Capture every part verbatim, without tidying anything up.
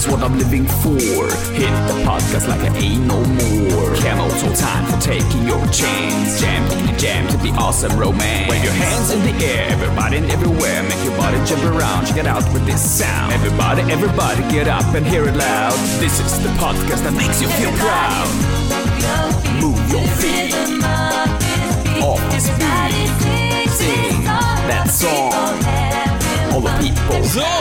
is what I'm living for. Hit the podcast like I ain't no more. Camel toe time for taking your chance. Jam in the jam to be awesome romance. Wave your hands in the air, everybody and everywhere. Make your body jump around, check it out with this sound. Everybody, everybody get up and hear it loud. This is the podcast that makes you feel proud. Move your feet off the beat. Sing that song. All the people.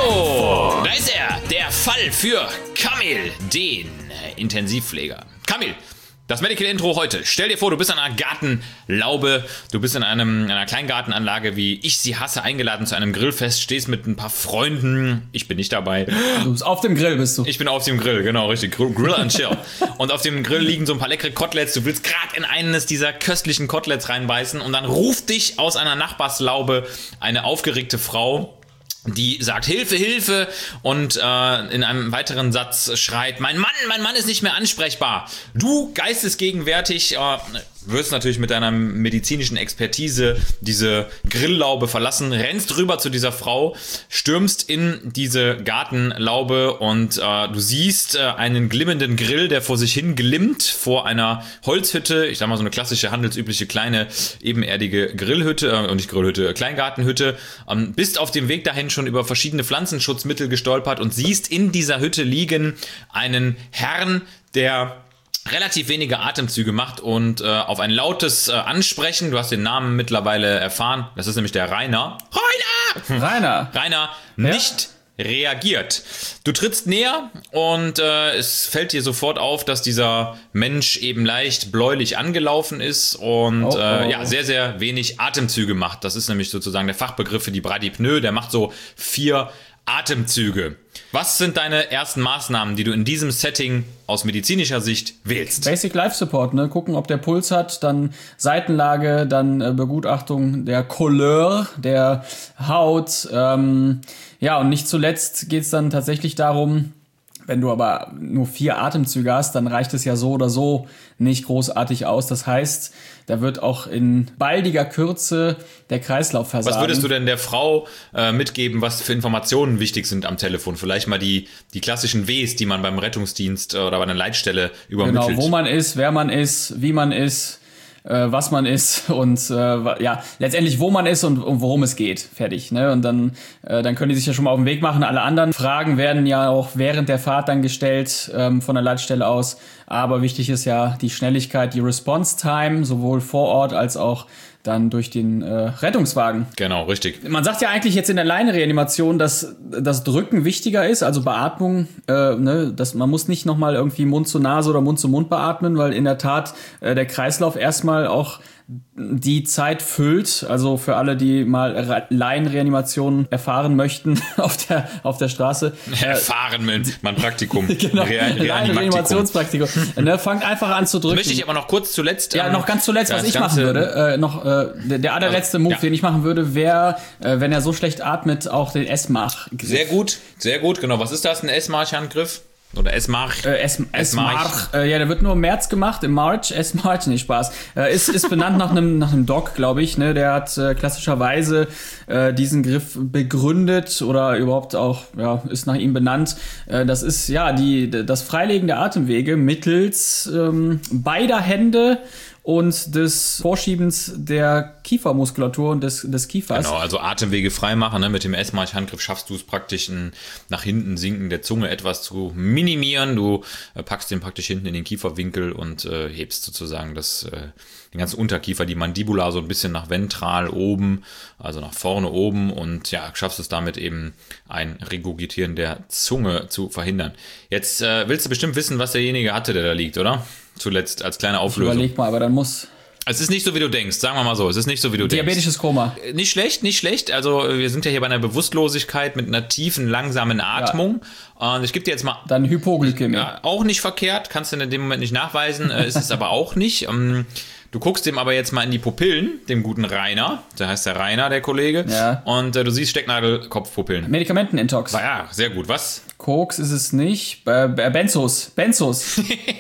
So, da ist er, der Fall für Kamil, den Intensivpfleger. Kamil, das Medical Intro heute. Stell dir vor, du bist an einer Gartenlaube, du bist in einem, einer Kleingartenanlage, wie ich sie hasse, eingeladen zu einem Grillfest, stehst mit ein paar Freunden, ich bin nicht dabei. Du bist auf dem Grill, bist du. Ich bin auf dem Grill, genau, richtig, Grill and Chill. Und auf dem Grill liegen so ein paar leckere Koteletts, du willst gerade in eines dieser köstlichen Koteletts reinbeißen und dann ruft dich aus einer Nachbarslaube eine aufgeregte Frau, die sagt Hilfe, Hilfe und äh, in einem weiteren Satz schreit, mein Mann, mein Mann ist nicht mehr ansprechbar. Du, geistesgegenwärtig, äh, wirst natürlich mit deiner medizinischen Expertise diese Grilllaube verlassen, rennst rüber zu dieser Frau, stürmst in diese Gartenlaube und äh, du siehst äh, einen glimmenden Grill, der vor sich hin glimmt, vor einer Holzhütte, ich sag mal so eine klassische, handelsübliche kleine, ebenerdige Grillhütte, äh, und nicht Grillhütte, Kleingartenhütte, ähm, bist auf dem Weg dahin schon über verschiedene Pflanzenschutzmittel gestolpert und siehst in dieser Hütte liegen einen Herrn, der relativ wenige Atemzüge macht und äh, auf ein lautes äh, Ansprechen, du hast den Namen mittlerweile erfahren, das ist nämlich der Rainer. Rainer! Rainer! Rainer nicht reagiert. Du trittst näher und äh, es fällt dir sofort auf, dass dieser Mensch eben leicht bläulich angelaufen ist und oh, oh. Äh, ja, sehr, sehr wenig Atemzüge macht. Das ist nämlich sozusagen der Fachbegriff für die Bradypnoe, der macht so vier Atemzüge. Was sind deine ersten Maßnahmen, die du in diesem Setting aus medizinischer Sicht wählst? Basic Life Support, ne? Gucken, ob der Puls hat, dann Seitenlage, dann äh, Begutachtung der Couleur, der Haut. Ähm, ja, und nicht zuletzt geht es dann tatsächlich darum, wenn du aber nur vier Atemzüge hast, dann reicht es ja so oder so nicht großartig aus. Das heißt, da wird auch in baldiger Kürze der Kreislauf versagen. Was würdest du denn der Frau äh, mitgeben, was für Informationen wichtig sind am Telefon? Vielleicht mal die, die klassischen Ws, die man beim Rettungsdienst oder bei einer Leitstelle übermittelt. Genau, wo man ist, wer man ist, wie man ist, äh, was man ist und äh, ja, letztendlich wo man ist und, und worum es geht. Fertig, ne? Und dann, äh, dann können die sich ja schon mal auf den Weg machen. Alle anderen Fragen werden ja auch während der Fahrt dann gestellt ähm, von der Leitstelle aus. Aber wichtig ist ja die Schnelligkeit, die Response Time, sowohl vor Ort als auch dann durch den äh, Rettungswagen. Genau, richtig. Man sagt ja eigentlich jetzt in der Laienreanimation, dass das Drücken wichtiger ist, also Beatmung, äh, ne, dass man muss nicht nochmal irgendwie Mund zu Nase oder Mund zu Mund beatmen, weil in der Tat äh, der Kreislauf erstmal auch die Zeit füllt, also für alle, die mal Laienreanimationen erfahren möchten auf der auf der Straße. Erfahren mit mein Praktikum. Genau, Laienreanimationspraktikum. Ne, fangt einfach an zu drücken. Möchte ich aber noch kurz zuletzt... Ja, noch ganz zuletzt, was ich machen würde, äh, noch äh, der, der allerletzte Move, ja. den ich machen würde, wäre, äh, wenn er so schlecht atmet, auch den S-Mach. Sehr gut, sehr gut, genau. Was ist das, ein S-March-Handgriff? Oder S-March. Äh, S-March. Äh, ja, der wird nur im März gemacht, im March. S-March, nee, Spaß. Äh, ist, ist benannt nach einem nach einem Doc, glaube ich. Ne? Der hat äh, klassischerweise äh, diesen Griff begründet oder überhaupt auch, ja, ist nach ihm benannt. Äh, das ist, ja, die das Freilegen der Atemwege mittels ähm, beider Hände und des Vorschiebens der Kiefermuskulatur und des, des Kiefers. Genau, also Atemwege frei machen. Ne? Mit dem S-March-Handgriff schaffst du es praktisch, ein nach hinten sinken der Zunge etwas zu minimieren. Du äh, packst den praktisch hinten in den Kieferwinkel und äh, hebst sozusagen das, äh, den ganzen Unterkiefer, die Mandibula so ein bisschen nach ventral oben, also nach vorne oben und ja, schaffst es damit eben ein Regurgitieren der Zunge zu verhindern. Jetzt äh, willst du bestimmt wissen, was derjenige hatte, der da liegt, oder? Zuletzt als kleine Auflösung. Überleg mal, aber dann muss... Es ist nicht so, wie du denkst, sagen wir mal so. Es ist nicht so, wie du Diabetisches denkst. Koma. Nicht schlecht, nicht schlecht. Also wir sind ja hier bei einer Bewusstlosigkeit mit einer tiefen, langsamen Atmung. Ja. Und ich gebe dir jetzt mal... Dann Hypoglykämie. Ja, auch nicht verkehrt, kannst du in dem Moment nicht nachweisen. Ist es aber auch nicht. Du guckst dem aber jetzt mal in die Pupillen, dem guten Rainer. Der heißt der Rainer, der Kollege. Ja. Und äh, du siehst Stecknadelkopfpupillen. Medikamentenintox. Ja, sehr gut. Was? Koks ist es nicht. Äh, Benzos. Benzos.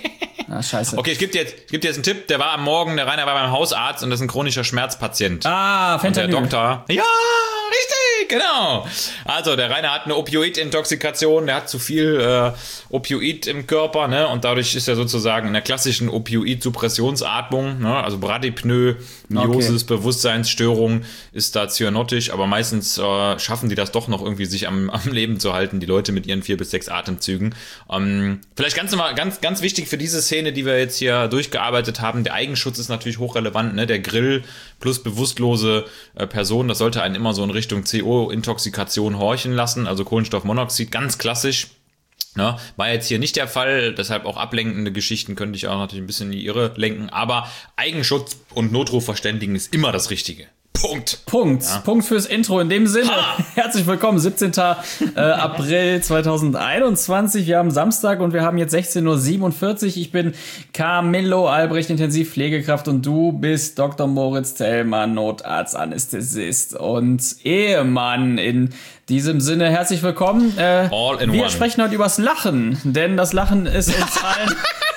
Ah, scheiße. Okay, ich gebe dir, jetzt, ich geb dir jetzt einen Tipp. Der war am Morgen, der Rainer war beim Hausarzt und das ist ein chronischer Schmerzpatient. Ah, Fentanyl. Und der Doktor... Ja, richtig, genau. Also, der Rainer hat eine Opioid-Intoxikation, der hat zu viel äh, Opioid im Körper, ne? Und dadurch ist er sozusagen in der klassischen Opioid-Suppressionsatmung, ne? Also Bradypnoe, Miosis, okay. Bewusstseinsstörung ist da cyanotisch, aber meistens äh, schaffen die das doch noch irgendwie, sich am, am Leben zu halten, die Leute mit ihren vier bis sechs Atemzügen. Ähm, vielleicht ganz, ganz, ganz wichtig für diese Szene, die wir jetzt hier durchgearbeitet haben, der Eigenschutz ist natürlich hochrelevant, ne? Der Grill plus bewusstlose äh, Person, das sollte einen immer so in Richtung C O-Intoxikation horchen lassen, also Kohlenstoffmonoxid, ganz klassisch. Ne? War jetzt hier nicht der Fall, deshalb auch ablenkende Geschichten könnte ich auch natürlich ein bisschen in die Irre lenken, aber Eigenschutz und Notruf verständigen ist immer das Richtige. Punkt. Punkt. Ja. Punkt fürs Intro. In dem Sinne, ha. herzlich willkommen, siebzehnten April zweitausendeinundzwanzig. Wir haben Samstag und wir haben jetzt sechzehn Uhr siebenundvierzig. Ich bin Camillo Albrecht, Intensivpflegekraft und du bist Doktor Moritz Thälmann, Notarzt, Anästhesist und Ehemann. In diesem Sinne, herzlich willkommen. Äh, All in wir one. sprechen heute übers Lachen, denn das Lachen ist uns allen...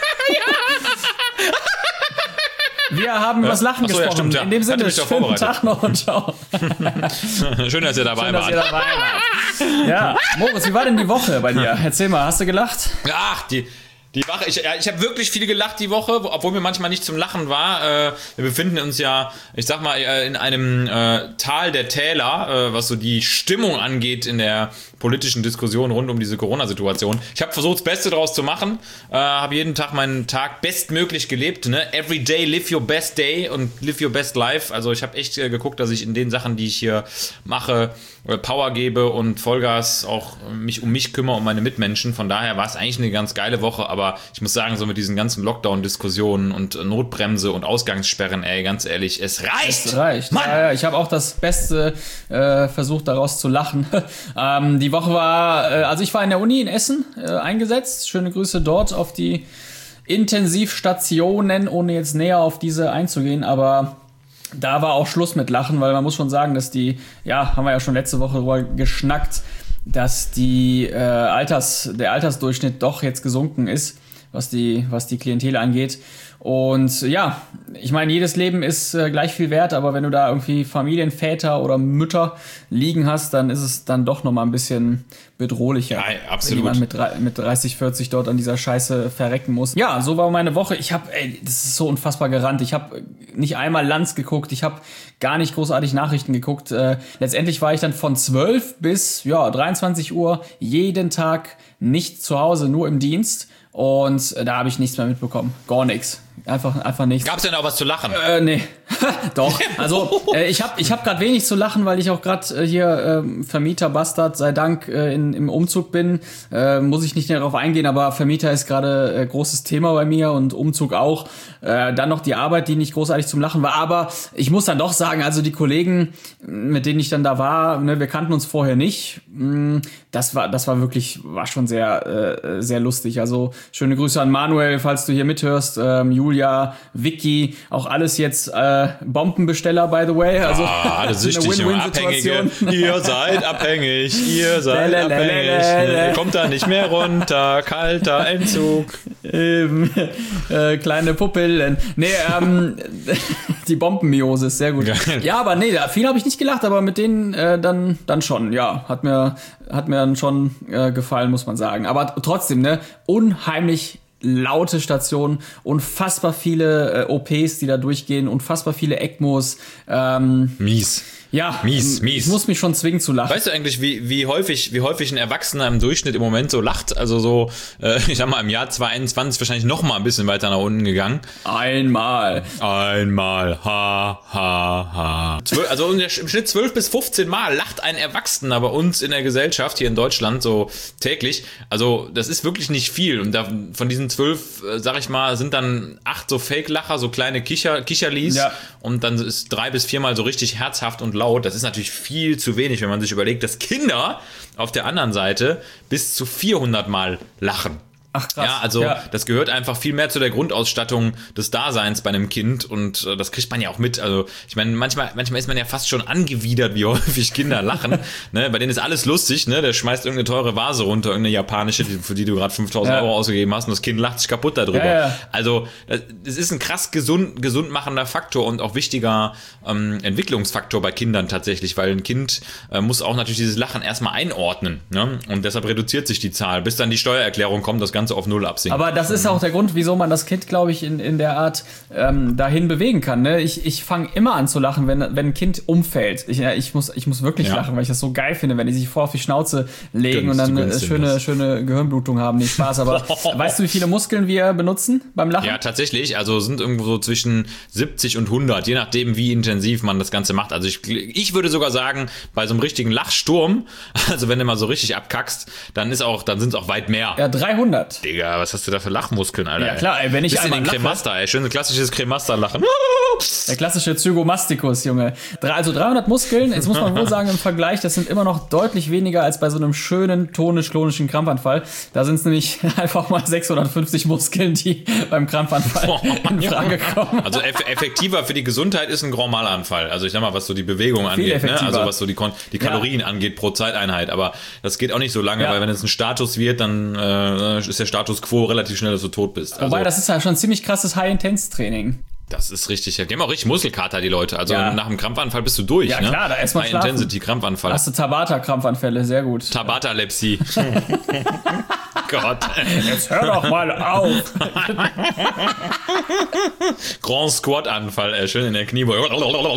Wir haben über das Lachen Achso, gesprochen. Ja, stimmt, ja. In dem Sinne, schönen Tag noch und ciao. Schön, dass ihr dabei Schön, wart. dass ihr dabei wart. Ja, Moritz, wie war denn die Woche bei dir? Erzähl mal, hast du gelacht? Ach, die... Die Woche, ich, ja, ich habe wirklich viel gelacht die Woche, obwohl mir manchmal nicht zum Lachen war. Äh, wir befinden uns ja, ich sag mal, in einem äh, Tal der Täler, äh, was so die Stimmung angeht in der politischen Diskussion rund um diese Corona-Situation. Ich habe versucht, das Beste draus zu machen, äh, habe jeden Tag meinen Tag bestmöglich gelebt. Ne? Every day live your best day und live your best life. Also ich habe echt äh, geguckt, dass ich in den Sachen, die ich hier mache, äh, Power gebe und Vollgas auch mich um mich kümmere, um meine Mitmenschen. Von daher war es eigentlich eine ganz geile Woche, aber Aber ich muss sagen, so mit diesen ganzen Lockdown-Diskussionen und Notbremse und Ausgangssperren, ey, ganz ehrlich, es reicht! Es reicht. Mann. Ja, ja, ich habe auch das Beste äh, versucht, daraus zu lachen. ähm, die Woche war, äh, also ich war in der Uni in Essen äh, eingesetzt. Schöne Grüße dort auf die Intensivstationen, ohne jetzt näher auf diese einzugehen, aber da war auch Schluss mit Lachen, weil man muss schon sagen, dass die, ja, haben wir ja schon letzte Woche drüber geschnackt, dass die äh, Alters, der Altersdurchschnitt doch jetzt gesunken ist, was die, was die Klientel angeht. Und ja, ich meine, jedes Leben ist äh, gleich viel wert, aber wenn du da irgendwie Familienväter oder Mütter liegen hast, dann ist es dann doch nochmal ein bisschen bedrohlicher. Ja, absolut. Wenn jemand mit, mit dreißig, vierzig dort an dieser Scheiße verrecken muss. Ja, so war meine Woche. Ich habe, ey, das ist so unfassbar gerannt. Ich habe nicht einmal Lanz geguckt. Ich habe gar nicht großartig Nachrichten geguckt. Äh, letztendlich war ich dann von zwölf bis ja dreiundzwanzig Uhr jeden Tag nicht zu Hause, nur im Dienst. Und äh, da habe ich nichts mehr mitbekommen. Gar nichts. Einfach, einfach nichts. Gab's denn auch was zu lachen? Äh, nee. Doch. Also, äh, ich habe ich hab gerade wenig zu lachen, weil ich auch gerade äh, hier äh, Vermieter Bastard, sei Dank, äh, in, im Umzug bin. Äh, muss ich nicht näher darauf eingehen, aber Vermieter ist gerade äh, großes Thema bei mir und Umzug auch. Äh, dann noch die Arbeit, die nicht großartig zum Lachen war. Aber ich muss dann doch sagen, also die Kollegen, mit denen ich dann da war, ne, wir kannten uns vorher nicht. Mh, das war, das war wirklich, war schon sehr, äh, sehr lustig. Also schöne Grüße an Manuel, falls du hier mithörst. Ähm, Julia, Vicky, auch alles jetzt äh, Bombenbesteller, by the way. Also ah, alle süchtig und Abhängige. Ihr seid abhängig, ihr seid Lele, abhängig. Lele, Lele. Kommt da nicht mehr runter, kalter Entzug. Ähm, äh, kleine Pupillen. Nee, ähm, die Bombenmiosis, sehr gut. Geil. Ja, aber nee, viel habe ich nicht gelacht, aber mit denen äh, dann, dann schon. Ja, hat mir, hat mir dann schon äh, gefallen, muss man sagen. Aber trotzdem, ne, unheimlich laute Station, unfassbar viele äh, O Ps, die da durchgehen, unfassbar viele ECMOs. Ähm, Mies. Ja, mies, mies. Ich muss mich schon zwingen zu lachen. Weißt du eigentlich, wie, wie häufig, wie häufig ein Erwachsener im Durchschnitt im Moment so lacht? Also so, äh, ich sag mal, im Jahr zwanzig einundzwanzig wahrscheinlich noch mal ein bisschen weiter nach unten gegangen. Einmal. Einmal. Ha, ha, ha. Zwölf, also im Schnitt zwölf bis fünfzehn Mal lacht ein Erwachsener bei uns in der Gesellschaft hier in Deutschland so täglich. Also das ist wirklich nicht viel. Und da, von diesen zwölf, äh, sag ich mal, sind dann acht so Fake-Lacher, so kleine Kicher, Kicherlis. Ja. Und dann ist drei bis viermal so richtig herzhaft und laut. Das ist natürlich viel zu wenig, wenn man sich überlegt, dass Kinder auf der anderen Seite bis zu vierhundert Mal lachen. Ach krass. Ja, also ja. das gehört einfach viel mehr zu der Grundausstattung des Daseins bei einem Kind und äh, das kriegt man ja auch mit. Also ich meine, manchmal, manchmal ist man ja fast schon angewidert, wie häufig Kinder lachen. Ne? Bei denen ist alles lustig, ne? Der schmeißt irgendeine teure Vase runter, irgendeine japanische, die, für die du gerade fünftausend ja. Euro ausgegeben hast und das Kind lacht sich kaputt darüber. Ja, ja. Also das, das ist ein krass gesund, gesund machender Faktor und auch wichtiger ähm, Entwicklungsfaktor bei Kindern tatsächlich, weil ein Kind äh, muss auch natürlich dieses Lachen erstmal einordnen. Ne? Und deshalb reduziert sich die Zahl, bis dann die Steuererklärung kommt, das Ganze auf Null absinkt. Aber das ist auch der Grund, wieso man das Kind, glaube ich, in, in der Art ähm, dahin bewegen kann. Ne? Ich, ich fange immer an zu lachen, wenn, wenn ein Kind umfällt. Ich, ja, ich, muss, ich muss wirklich ja. lachen, weil ich das so geil finde, wenn die sich vor auf die Schnauze legen Gönnst, und dann du eine gönnst schöne, schöne Gehirnblutung haben. Nicht Spaß, aber weißt du, wie viele Muskeln wir benutzen beim Lachen? Ja, tatsächlich. Also sind irgendwo so zwischen siebzig und hundert, je nachdem, wie intensiv man das Ganze macht. Also ich, ich würde sogar sagen, bei so einem richtigen Lachsturm, also wenn du mal so richtig abkackst, dann ist auch, dann sind es auch weit mehr. Ja, dreihundert. Digga, was hast du da für Lachmuskeln, Alter? Ja klar, ey, wenn ich Bisschen einmal den lache, Cremaster, ey, schön so klassisches Cremaster-Lachen. der klassische Zygomastikus, Junge. Drei, also dreihundert Muskeln, jetzt muss man wohl sagen, im Vergleich, das sind immer noch deutlich weniger als bei so einem schönen, tonisch-klonischen Krampfanfall. Da sind es nämlich einfach mal sechshundertfünfzig Muskeln, die beim Krampfanfall in Frage kommen. Also eff- effektiver für die Gesundheit ist ein Grand Mal-Anfall. Also ich sag mal, was so die Bewegung Viel angeht, ne? effektiver. Also was so die, Kon- die Kalorien Ja. angeht pro Zeiteinheit. Aber das geht auch nicht so lange, Ja. weil wenn es ein Status wird, dann äh, ist der Status quo relativ schnell, dass du tot bist. Also, Wobei, das ist ja schon ein ziemlich krasses High-Intense-Training. das ist richtig. Die haben auch richtig Muskelkater, die Leute. Also Ja. nach einem Krampfanfall bist du durch. Ja, ne? klar, da erst mal schlafen. High-Intensity-Krampfanfall. Hast du Tabata-Krampfanfälle, sehr gut. Tabatalepsie. Gott. Jetzt hör doch mal auf. Grand Squat-Anfall, äh, schön in der Kniebeuge.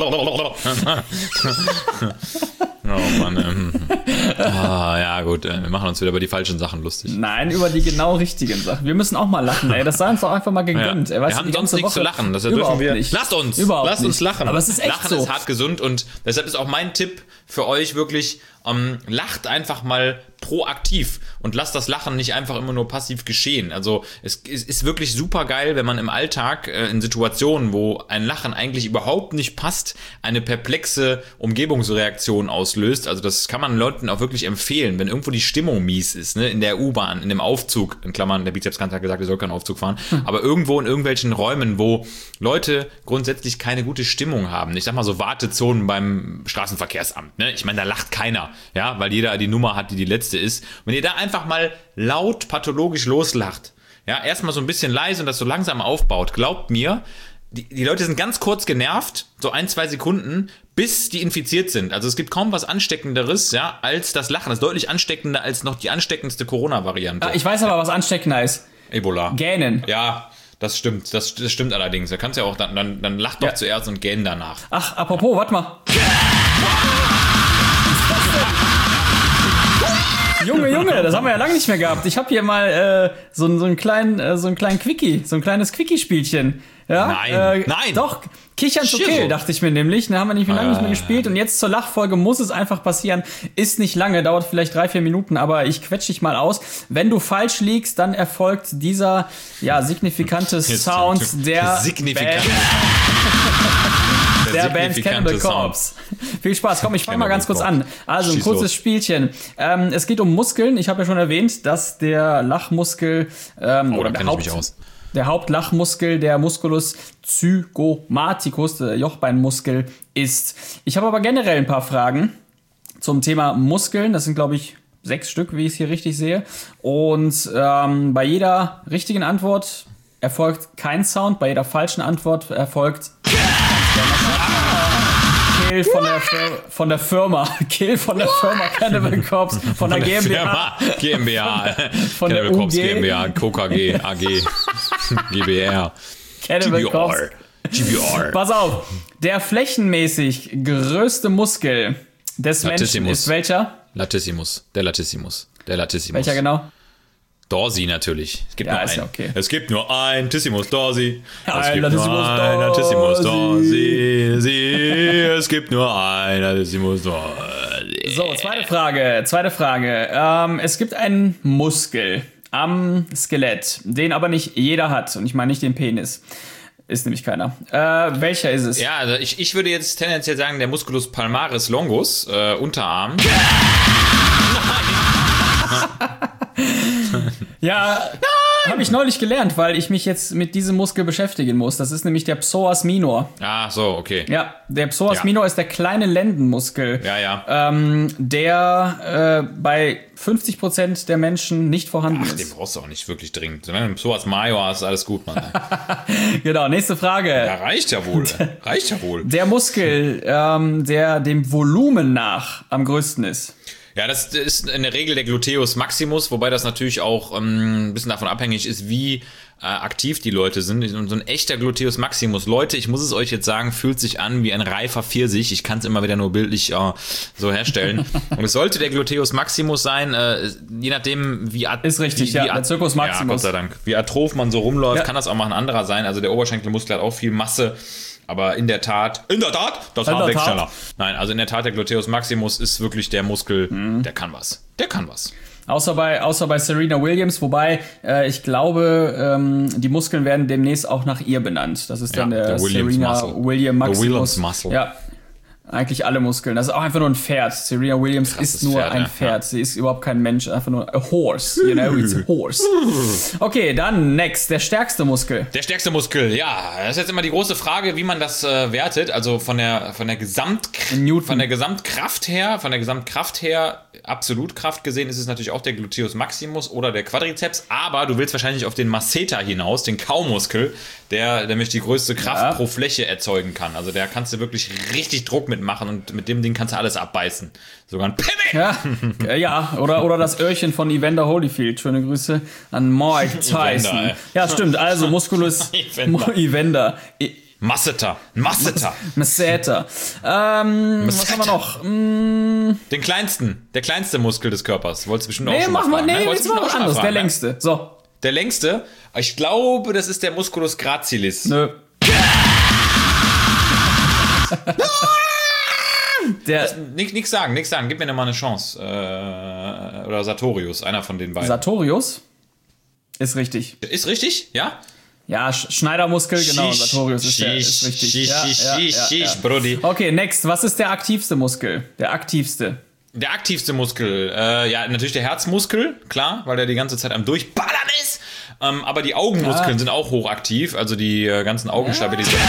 Oh Mann. Ähm. Ah, ja, gut, äh, wir machen uns wieder über die falschen Sachen lustig. Nein, über die genau richtigen Sachen. Wir müssen auch mal lachen, ey. Das sei uns doch einfach mal gegönnt. Ja. Ey, weißt Wir du, haben die sonst ganze nichts zu Woche lachen. Das dürfen überhaupt wir. nicht. Lasst uns. Überhaupt Lasst uns nicht. lachen. Aber es ist echt Lachen so. ist hart gesund und deshalb ist auch mein Tipp für euch wirklich, ähm, lacht einfach mal proaktiv und lasst das Lachen nicht einfach immer nur passiv geschehen. Also es, es ist wirklich super geil, wenn man im Alltag äh, in Situationen, wo ein Lachen eigentlich überhaupt nicht passt, eine perplexe Umgebungsreaktion auslöst. Also das kann man Leuten auch wirklich empfehlen, wenn irgendwo die Stimmung mies ist, ne, in der U-Bahn, in dem Aufzug, in Klammern, der Bizepskant hat gesagt, er soll keinen Aufzug fahren, hm. aber irgendwo in irgendwelchen Räumen, wo Leute grundsätzlich keine gute Stimmung haben. Ich sag mal so Wartezonen beim Straßenverkehrsamt, ne? Ich meine, da lacht keiner, ja, weil jeder die Nummer hat, die die letzte ist. Wenn ihr da einfach mal laut pathologisch loslacht, ja, erstmal so ein bisschen leise und das so langsam aufbaut, glaubt mir, die, die Leute sind ganz kurz genervt, so ein, zwei Sekunden, bis die infiziert sind. Also es gibt kaum was Ansteckenderes, ja, als das Lachen. Das ist deutlich ansteckender als noch die ansteckendste Corona-Variante. Ah, ich weiß aber, was ansteckender ist. Ebola. Gähnen. Ja, das stimmt. Das, das stimmt allerdings. Da kannst du ja auch, dann, dann, dann lach doch Ja. zuerst und gähn danach. Ach, apropos, warte mal. Junge, Junge, das haben wir ja lange nicht mehr gehabt. Ich habe hier mal äh, so, so einen kleinen, äh, so einen kleinen Quickie, so ein kleines Quickie-Spielchen. Ja? Nein, äh, nein. Doch, Kichern zu Schirro. Kill, dachte ich mir nämlich. Da haben wir nicht mehr lange nicht mehr Ah. gespielt. Und jetzt zur Lachfolge muss es einfach passieren. Ist nicht lange, dauert vielleicht drei, vier Minuten, aber ich quetsch dich mal aus. Wenn du falsch liegst, dann erfolgt dieser, ja, signifikante Sound der Signifikant. Band. Der Band Cannibal Corpse. Viel Spaß. Komm, ich fange mal ganz kurz an. Also ein Schieß kurzes los. Spielchen. Ähm, es geht um Muskeln. Ich habe ja schon erwähnt, dass der Lachmuskel ähm, Oh, oder da der, kenn ich Haupt, mich aus. der Hauptlachmuskel, der Musculus zygomaticus, der Jochbeinmuskel ist. Ich habe aber generell ein paar Fragen zum Thema Muskeln. Das sind, glaube ich, sechs Stück, wie ich es hier richtig sehe. Und ähm, bei jeder richtigen Antwort erfolgt kein Sound. Bei jeder falschen Antwort erfolgt Kill von der, Fir- von der Firma. Kill von der Firma Cannibal Corpse. Von der GmbH. Firma, GmbH. Von der Cannibal Corpse U G. GmbH, Co K G, A G, G B R, Cannibal Corpse. G B R. Pass auf. Der flächenmäßig größte Muskel des Menschen Latissimus. ist welcher? Latissimus, der Latissimus, der Latissimus. Welcher genau? Dorsi natürlich. Es gibt Ja, nur ist einen. ja okay. Es gibt nur ein Tissimus Dorsi. Es Ein gibt Latissimus nur ein Latissimus Dorsi. Dorsi. Sie. Es gibt nur ein Latissimus Dorsi. So, zweite Frage. Zweite Frage. Ähm, es gibt einen Muskel am Skelett, den aber nicht jeder hat. Und ich meine nicht den Penis. Ist nämlich keiner. Äh, welcher ist es? Ja, also ich, ich würde jetzt tendenziell sagen, der Musculus palmaris longus, äh, Unterarm. Ja, Habe ich neulich gelernt, weil ich mich jetzt mit diesem Muskel beschäftigen muss. Das ist nämlich der Psoas minor. Ah, so, okay. Ja, der Psoas Ja. minor ist der kleine Lendenmuskel, Ja, ja. ähm, der äh, bei fünfzig Prozent der Menschen nicht vorhanden Ach, ist. den brauchst du auch nicht wirklich dringend. Wenn du so als Major hast, alles gut, Mann. Genau, nächste Frage. Ja, reicht ja wohl. Reicht ja wohl. Der Muskel, ähm, der dem Volumen nach am größten ist. Ja, das ist in der Regel der Gluteus maximus, wobei das natürlich auch ähm, ein bisschen davon abhängig ist, wie äh, aktiv die Leute sind. Und so ein echter Gluteus maximus, Leute, ich muss es euch jetzt sagen, fühlt sich an wie ein reifer Pfirsich. Ich kann es immer wieder nur bildlich äh, so herstellen. Und es sollte der Gluteus maximus sein, äh, je nachdem, wie Ist richtig, wie, ja, wie der Circus Maximus. Ja, Gott sei Dank. Wie atroph man so rumläuft, Ja. kann das auch mal ein anderer sein. Also der Oberschenkelmuskel hat auch viel Masse. Aber in der Tat, in der Tat, das In war der weg Tat. schneller. Nein, also in der Tat, der Gluteus maximus ist wirklich der Muskel, der kann was. Der kann was. Außer bei, außer bei Serena Williams, wobei äh, ich glaube, ähm, die Muskeln werden demnächst auch nach ihr benannt. Das ist dann Ja, der, der Williams Serena Muscle. Williams Der Maximus. Williams Muscle. Ja, eigentlich alle Muskeln. Das ist auch einfach nur ein Pferd. Serena Williams Krasses ist nur Pferd, ein ja. Pferd. Sie ist überhaupt kein Mensch, einfach nur a horse. You know, it's a horse. Okay, dann next, der stärkste Muskel. Der stärkste Muskel, ja, das ist jetzt immer die große Frage, wie man das äh, wertet. Also von der von der Gesamt Newton. von der Gesamtkraft her, von der Gesamtkraft her, Absolutkraft gesehen, ist es natürlich auch der Gluteus maximus oder der Quadrizeps. Aber du willst wahrscheinlich auf den Masseter hinaus, den Kaumuskel, der nämlich die größte Kraft Ja. pro Fläche erzeugen kann. Also der kannst du wirklich richtig Druck mitmachen und mit dem Ding kannst du alles abbeißen. Sogar ein Pimmel. Ja, äh, ja oder, oder das Öhrchen von Evander Holyfield. Schöne Grüße an Mike Tyson. Evander, ey. Ja, stimmt. Also Musculus Evander. Evander. E- Masseter, Masseter. Masseter. Ähm, was Masseter. haben wir noch? Mm, Den kleinsten, der kleinste Muskel des Körpers. Wolltest du bestimmt auch nee, schon mal machen wir, fragen, ne? nee, Wolltest jetzt du mal bestimmt was auch schon mal anderes. Der fragen, ne? längste. So, Der längste? Ich glaube, das ist der Musculus gracilis. nö. Der Nix, nix sagen, nix sagen. Gib mir noch mal eine Chance. Äh, oder Sartorius, einer von den beiden. Sartorius ist richtig. ist richtig? Ja? Ja, Sch- Schneidermuskel, genau. Shish, Sartorius ist, der, ist shish, richtig. shish, ja, shish, ja, shish, ja, shish, ja. Brody. Okay, next. Was ist der aktivste Muskel? Der aktivste. Der aktivste Muskel, äh, ja, natürlich der Herzmuskel, klar, weil der die ganze Zeit am Durchballern ist. Ähm, aber die Augenmuskeln Ah. sind auch hochaktiv, also die äh, ganzen Augenstabilisatoren.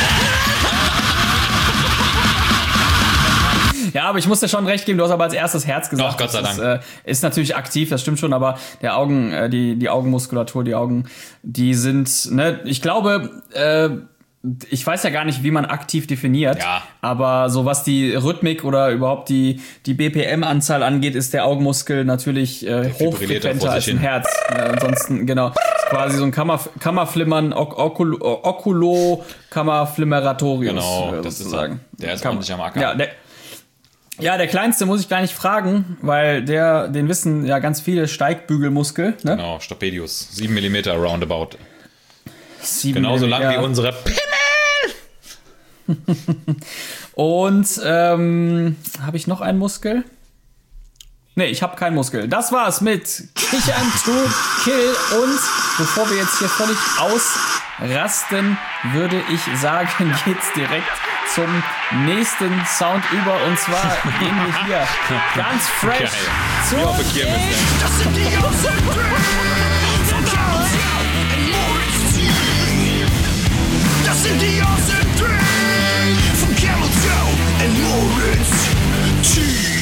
Ja, aber ich muss dir schon recht geben, du hast aber als erstes Herz gesagt. Ach, Gott sei Das Dank. Ist, äh, ist natürlich aktiv, das stimmt schon, aber der Augen, äh, die, die Augenmuskulatur, die Augen, die sind, ne, ich glaube, äh, ich weiß ja gar nicht, wie man aktiv definiert, Ja. aber so was die Rhythmik oder überhaupt die, die B P M-Anzahl angeht, ist der Augenmuskel natürlich äh, fibrillator vor hochfrequenter sich als ein hin. Herz. Äh, ansonsten, genau, ist quasi so ein Kammer, Kammerflimmern, ok Okul Okulo Kammerflimmeratorius, Genau, äh, das ist sozusagen. er. Der ist Kam- ordentlich am Acker. Ja, der, ja, der kleinste muss ich gar nicht fragen, weil der, den wissen ja ganz viele, Steigbügelmuskel. Ne? Genau, Stapedius, sieben Millimeter roundabout. Sieben Genauso lang Millimeter. wie unsere Pimmel. Und ähm, habe ich noch einen Muskel? Nee, ich habe keinen Muskel. Das war's mit Kichern to Kill. Und bevor wir jetzt hier völlig ausrasten, würde ich sagen, geht's direkt zum nächsten Sound über. Und zwar gehen wir hier ganz fresh Geil. zum Wie auf der Kirmes, ne? Das sind die Awesome Dreams von Kamutzau und Moritz Team. Das sind die Awesome Dreams von Kamutzau und Moritz Team.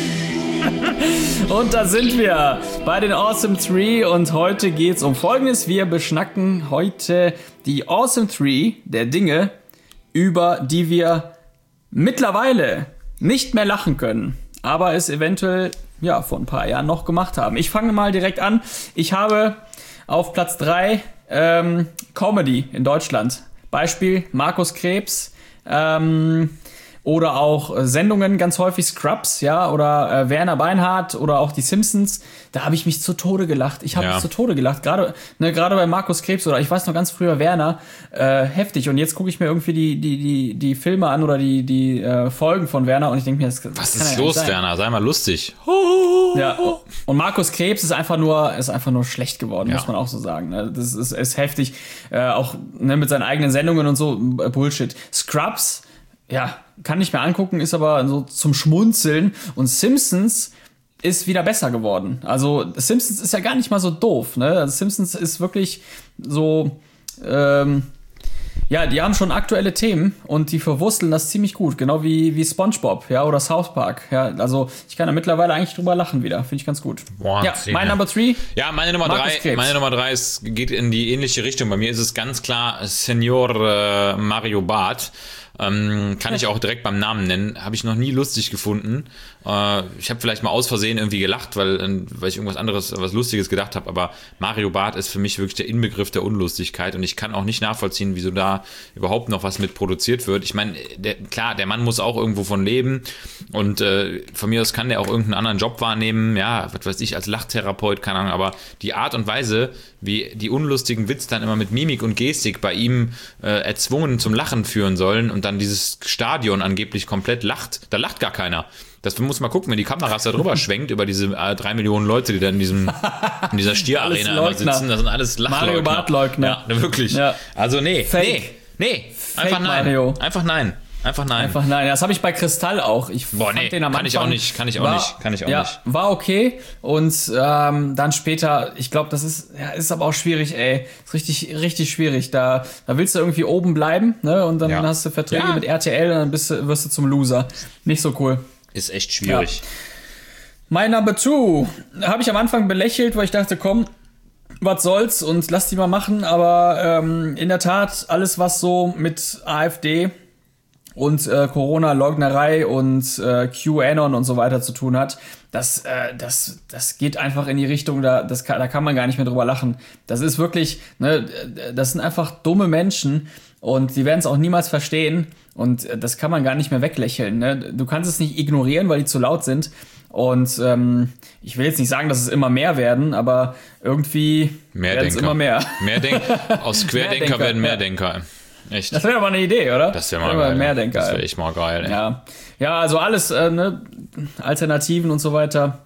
Und da sind wir bei den Awesome Three und heute geht's um Folgendes. Wir beschnacken heute die Awesome Three der Dinge, über die wir mittlerweile nicht mehr lachen können, aber es eventuell ja vor ein paar Jahren noch gemacht haben. Ich fange mal direkt an. Ich habe auf Platz drei ähm, Comedy in Deutschland. Beispiel Markus Krebs. Ähm, Oder auch äh, Sendungen, ganz häufig Scrubs, ja, oder äh, Werner Beinhardt oder auch die Simpsons. Da habe ich mich zu Tode gelacht. Ich habe Ja. mich zu Tode gelacht. Gerade ne, gerade bei Markus Krebs oder ich weiß noch ganz früher Werner. Äh, heftig. Und jetzt gucke ich mir irgendwie die, die, die, die Filme an oder die, die äh, Folgen von Werner und ich denke mir, das, das Was kann ist ja los, nicht sein. Werner? Sei mal lustig. Ja, und Markus Krebs ist einfach nur, ist einfach nur schlecht geworden, Ja. muss man auch so sagen. ne? Das ist, ist heftig. Äh, auch ne, mit seinen eigenen Sendungen und so, äh, Bullshit. Scrubs, ja, kann nicht mehr angucken, ist aber so zum Schmunzeln. Und Simpsons ist wieder besser geworden. Also Simpsons ist ja gar nicht mal so doof, ne? Also Simpsons ist wirklich so, ähm, ja, die haben schon aktuelle Themen und die verwursteln das ziemlich gut, genau wie, wie SpongeBob, ja, oder South Park, ja, also ich kann da mittlerweile eigentlich drüber lachen wieder, finde ich ganz gut. Boah, ja, mein Number Three. Ja, meine Nummer Markus drei, Krebs. meine Nummer drei ist, geht in die ähnliche Richtung. Bei mir ist es ganz klar Senior äh, Mario Barth. Ähm, kann ich auch direkt beim Namen nennen. Habe ich noch nie lustig gefunden. Äh, ich habe vielleicht mal aus Versehen irgendwie gelacht, weil, äh, weil ich irgendwas anderes, was Lustiges gedacht habe. Aber Mario Barth ist für mich wirklich der Inbegriff der Unlustigkeit. Und ich kann auch nicht nachvollziehen, wieso da überhaupt noch was mit produziert wird. Ich meine, der, klar, der Mann muss auch irgendwo von leben. Und äh, von mir aus kann der auch irgendeinen anderen Job wahrnehmen. Ja, was weiß ich, als Lachtherapeut, keine Ahnung. Aber die Art und Weise, wie die unlustigen Witze dann immer mit Mimik und Gestik bei ihm äh, erzwungen zum Lachen führen sollen und dann dieses Stadion angeblich komplett lacht, da lacht gar keiner. Das muss man gucken, wenn die Kameras da drüber schwenkt über diese äh, drei Millionen Leute, die da in diesem in dieser Stierarena immer sitzen, das sind alles Lachleugner. Mario Barth-Leugner. Ja, wirklich. Ja. Also nee, Fake. nee, nee, Fake einfach nein. Mario. Einfach nein. Einfach nein. Einfach nein, das habe ich bei Kristall auch. Ich Boah, fand nee, den am kann ich auch Anfang- nicht, kann ich auch war, nicht, kann ich auch ja, nicht. War okay und ähm, dann später, ich glaube, das ist ja, ist aber auch schwierig, ey. Ist richtig, richtig schwierig. Da, da willst du irgendwie oben bleiben, ne? Und dann Ja. hast du Verträge Ja. mit R T L und dann bist du, wirst du zum Loser. Nicht so cool. Ist echt schwierig. Mein Number Two habe ich am Anfang belächelt, weil ich dachte, komm, was soll's und lass die mal machen. Aber ähm, in der Tat, alles was so mit AfD und äh, Corona-Leugnerei und äh, QAnon und so weiter zu tun hat, das, äh, das, das geht einfach in die Richtung, da, das kann, da kann man gar nicht mehr drüber lachen. Das ist wirklich, ne, das sind einfach dumme Menschen und die werden es auch niemals verstehen und äh, das kann man gar nicht mehr weglächeln. Ne? Du kannst es nicht ignorieren, weil die zu laut sind. Und ähm, ich will jetzt nicht sagen, dass es immer mehr werden, aber irgendwie werden es immer mehr. Mehrdenker. Aus Querdenker Mehrdenker, werden ja. Mehrdenker. Echt. Das wäre aber eine Idee, oder? Das wäre mal Wär geil. Mehrdenker. Das wäre ey. echt mal geil. Ey. Ja. Ja, also alles, äh, ne, Alternativen und so weiter.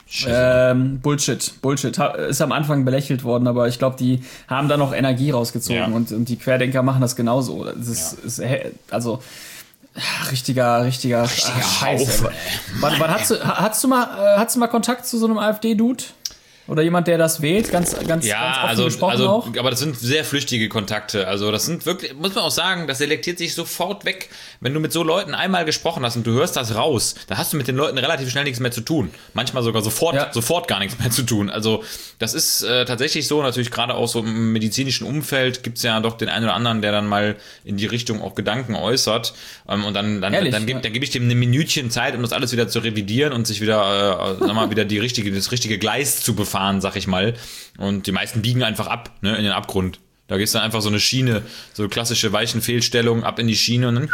Ähm, Bullshit, Bullshit. Ha- Ist am Anfang belächelt worden, aber ich glaube, die haben da noch Energie rausgezogen Ja. und, und die Querdenker machen das genauso. Das ist, ist hä- also richtiger, richtiger, richtiger Scheiß. Haufen, ey. Wann, wann hast du, ha- hast du mal, äh, hast du mal Kontakt zu so einem AfD-Dude? Oder jemand, der das wählt? Ganz, ganz, ganz Ja, offen also, gesprochen also auch? aber das sind sehr flüchtige Kontakte. Also das sind wirklich, muss man auch sagen, das selektiert sich sofort weg. Wenn du mit so Leuten einmal gesprochen hast und du hörst das raus, da hast du mit den Leuten relativ schnell nichts mehr zu tun. Manchmal sogar sofort, Ja. sofort gar nichts mehr zu tun. Also das ist äh, tatsächlich so, natürlich gerade auch so im medizinischen Umfeld gibt's ja doch den einen oder anderen, der dann mal in die Richtung auch Gedanken äußert. Ähm, und dann, dann, Ehrlich, dann, gebe ja. dann geb ich dem ein Minütchen Zeit, um das alles wieder zu revidieren und sich wieder, äh, sag mal, wieder die richtige, das richtige Gleis zu befahren, sag ich mal. Und die meisten biegen einfach ab, ne, in den Abgrund. Da gehst du einfach so eine Schiene, so klassische Weichenfehlstellung, ab in die Schiene und dann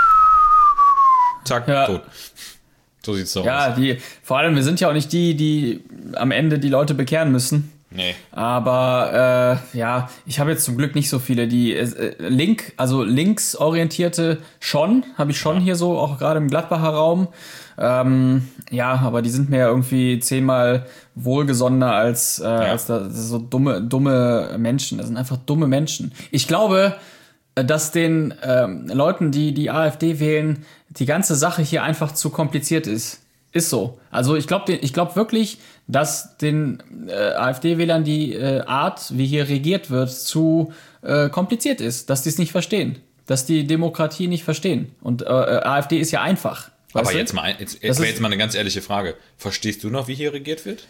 zack, Ja. tot. So sieht's doch Ja, aus. die, vor allem, wir sind ja auch nicht die, die am Ende die Leute bekehren müssen. Nee. Aber äh, ja, ich habe jetzt zum Glück nicht so viele, die äh, link, also linksorientierte schon, habe ich schon hier so, auch gerade im Gladbacher Raum. Ähm, ja, aber die sind mir ja irgendwie zehnmal wohlgesonnener als, äh, als da, das ist so dumme, dumme Menschen. Das sind einfach dumme Menschen. Ich glaube, äh, dass den ähm, Leuten, die die AfD wählen, die ganze Sache hier einfach zu kompliziert ist. Ist so. Also ich glaube ich glaub wirklich, dass den äh, AfD-Wählern die äh, Art, wie hier regiert wird, zu äh, kompliziert ist. Dass die es nicht verstehen. Dass die Demokratie nicht verstehen. Und äh, AfD ist ja einfach. Weißt Aber du? jetzt mal, ein- jetzt, Das jetzt, ist- jetzt mal eine ganz ehrliche Frage. Verstehst du noch, wie hier regiert wird?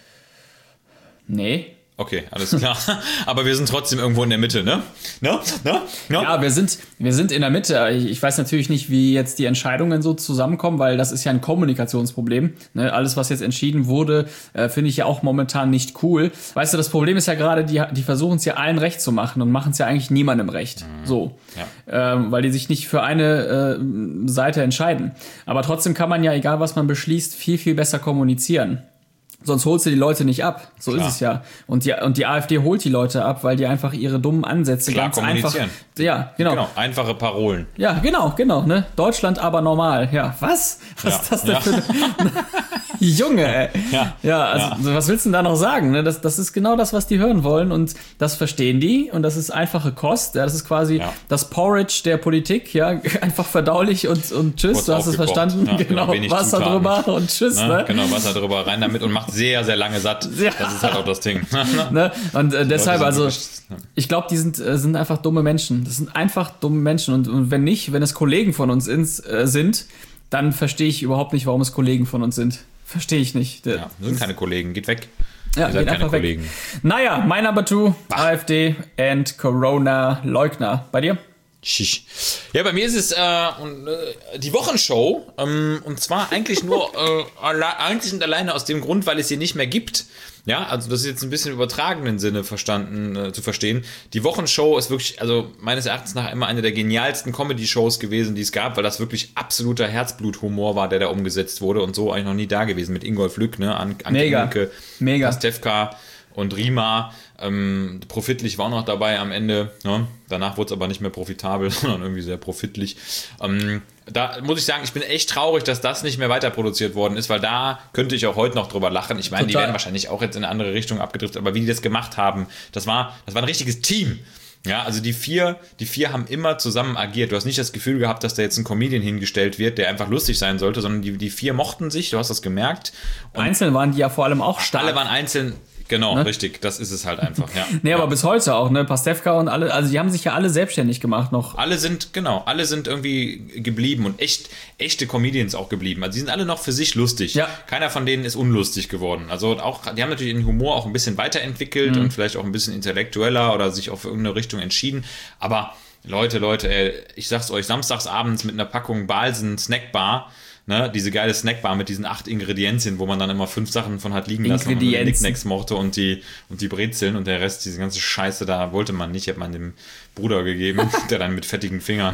Nee. Okay, alles klar. Aber wir sind trotzdem irgendwo in der Mitte, ne? Ne? Ne? Ne? Ja, wir sind, wir sind in der Mitte. Ich, ich weiß natürlich nicht, wie jetzt die Entscheidungen so zusammenkommen, weil das ist ja ein Kommunikationsproblem. Ne? Alles, was jetzt entschieden wurde, äh, finde ich ja auch momentan nicht cool. Weißt du, das Problem ist ja gerade, die, die versuchen es ja allen recht zu machen und machen es ja eigentlich niemandem recht. So. Ähm, weil die sich nicht für eine äh, Seite entscheiden. Aber trotzdem kann man ja, egal was man beschließt, viel, viel besser kommunizieren. Sonst holst du die Leute nicht ab. So Klar. ist es ja. Und die, und die AfD holt die Leute ab, weil die einfach ihre dummen Ansätze Klar ganz einfach. kommunizieren. Ja, genau. Genau, einfache Parolen. Ja, genau, genau, ne? Deutschland aber normal. Ja, was? Was Ja. ist das denn Ja. für eine Junge, ey. Ja. Ja, also was willst du denn da noch sagen? Ne? Das, das ist genau das, was die hören wollen und das verstehen die und das ist einfache Kost. Ja, das ist quasi Ja. das Porridge der Politik, ja, einfach verdaulich und, und tschüss, Kurz du hast es aufgekocht. verstanden. Ja, genau, genau, wenig Wasser Zutaten. drüber und tschüss. Ne? Ne? Genau, Wasser drüber, rein damit und macht sehr, sehr lange satt. Ja. Das ist halt auch das Ding. Ne? Und äh, deshalb, sind also, wirklich- ja. ich glaube, die sind, äh, sind einfach dumme Menschen. Das sind einfach dumme Menschen. Und, und wenn nicht, wenn es Kollegen von uns ins, äh, sind, dann verstehe ich überhaupt nicht, warum es Kollegen von uns sind. Verstehe ich nicht. Ja, wir sind keine Kollegen, geht weg. Ja, Ihr seid geht keine einfach weg. Kollegen. Naja, mein Number Two, AfD and Corona-Leugner. Bei dir? Schisch. Ja, bei mir ist es äh, und, äh, die Wochenshow ähm, und zwar eigentlich nur äh, alle, einzig und alleine aus dem Grund, weil es sie nicht mehr gibt. Ja, also das ist jetzt ein bisschen im übertragenen Sinne verstanden äh, zu verstehen. Die Wochenshow ist wirklich, also meines Erachtens nach immer eine der genialsten Comedy-Shows gewesen, die es gab, weil das wirklich absoluter Herzbluthumor war, der da umgesetzt wurde und so eigentlich noch nie da gewesen mit Ingolf Lück, ne, An Anke Mega. Engelke, Mega. Pastewka und Rima. Ähm, profitlich war auch noch dabei am Ende. Ne? Danach wurde es aber nicht mehr profitabel, sondern irgendwie sehr profitlich. Ähm, da muss ich sagen, ich bin echt traurig, dass das nicht mehr weiter produziert worden ist, weil da könnte ich auch heute noch drüber lachen. Ich meine, die Total. werden wahrscheinlich auch jetzt in eine andere Richtung abgedriftet, aber wie die das gemacht haben, das war, das war ein richtiges Team. Ja, also die vier, die vier haben immer zusammen agiert. Du hast nicht das Gefühl gehabt, dass da jetzt ein Comedian hingestellt wird, der einfach lustig sein sollte, sondern die, die vier mochten sich, du hast das gemerkt. Und Einzeln waren die ja vor allem auch stark. alle waren einzeln. Genau, richtig, das ist es halt einfach, ja. Nee, ja. aber bis heute auch, ne? Pastewka und alle, also die haben sich ja alle selbstständig gemacht noch. Alle sind, genau, alle sind irgendwie geblieben und echt, echte Comedians auch geblieben. Also die sind alle noch für sich lustig. Ja. Keiner von denen ist unlustig geworden. Also auch, die haben natürlich den Humor auch ein bisschen weiterentwickelt Mhm. und vielleicht auch ein bisschen intellektueller oder sich auf irgendeine Richtung entschieden. Aber Leute, Leute, ey, ich sag's euch, samstags abends mit einer Packung Balsen Snackbar, ne, diese geile Snackbar mit diesen acht Ingredienzien, wo man dann immer fünf Sachen von hat liegen lassen, weil man die Ingredienzien. Knickknacks mochte und die, und die Brezeln und der Rest, diese ganze Scheiße da wollte man nicht, hat man dem Bruder gegeben, der dann mit fettigen Fingern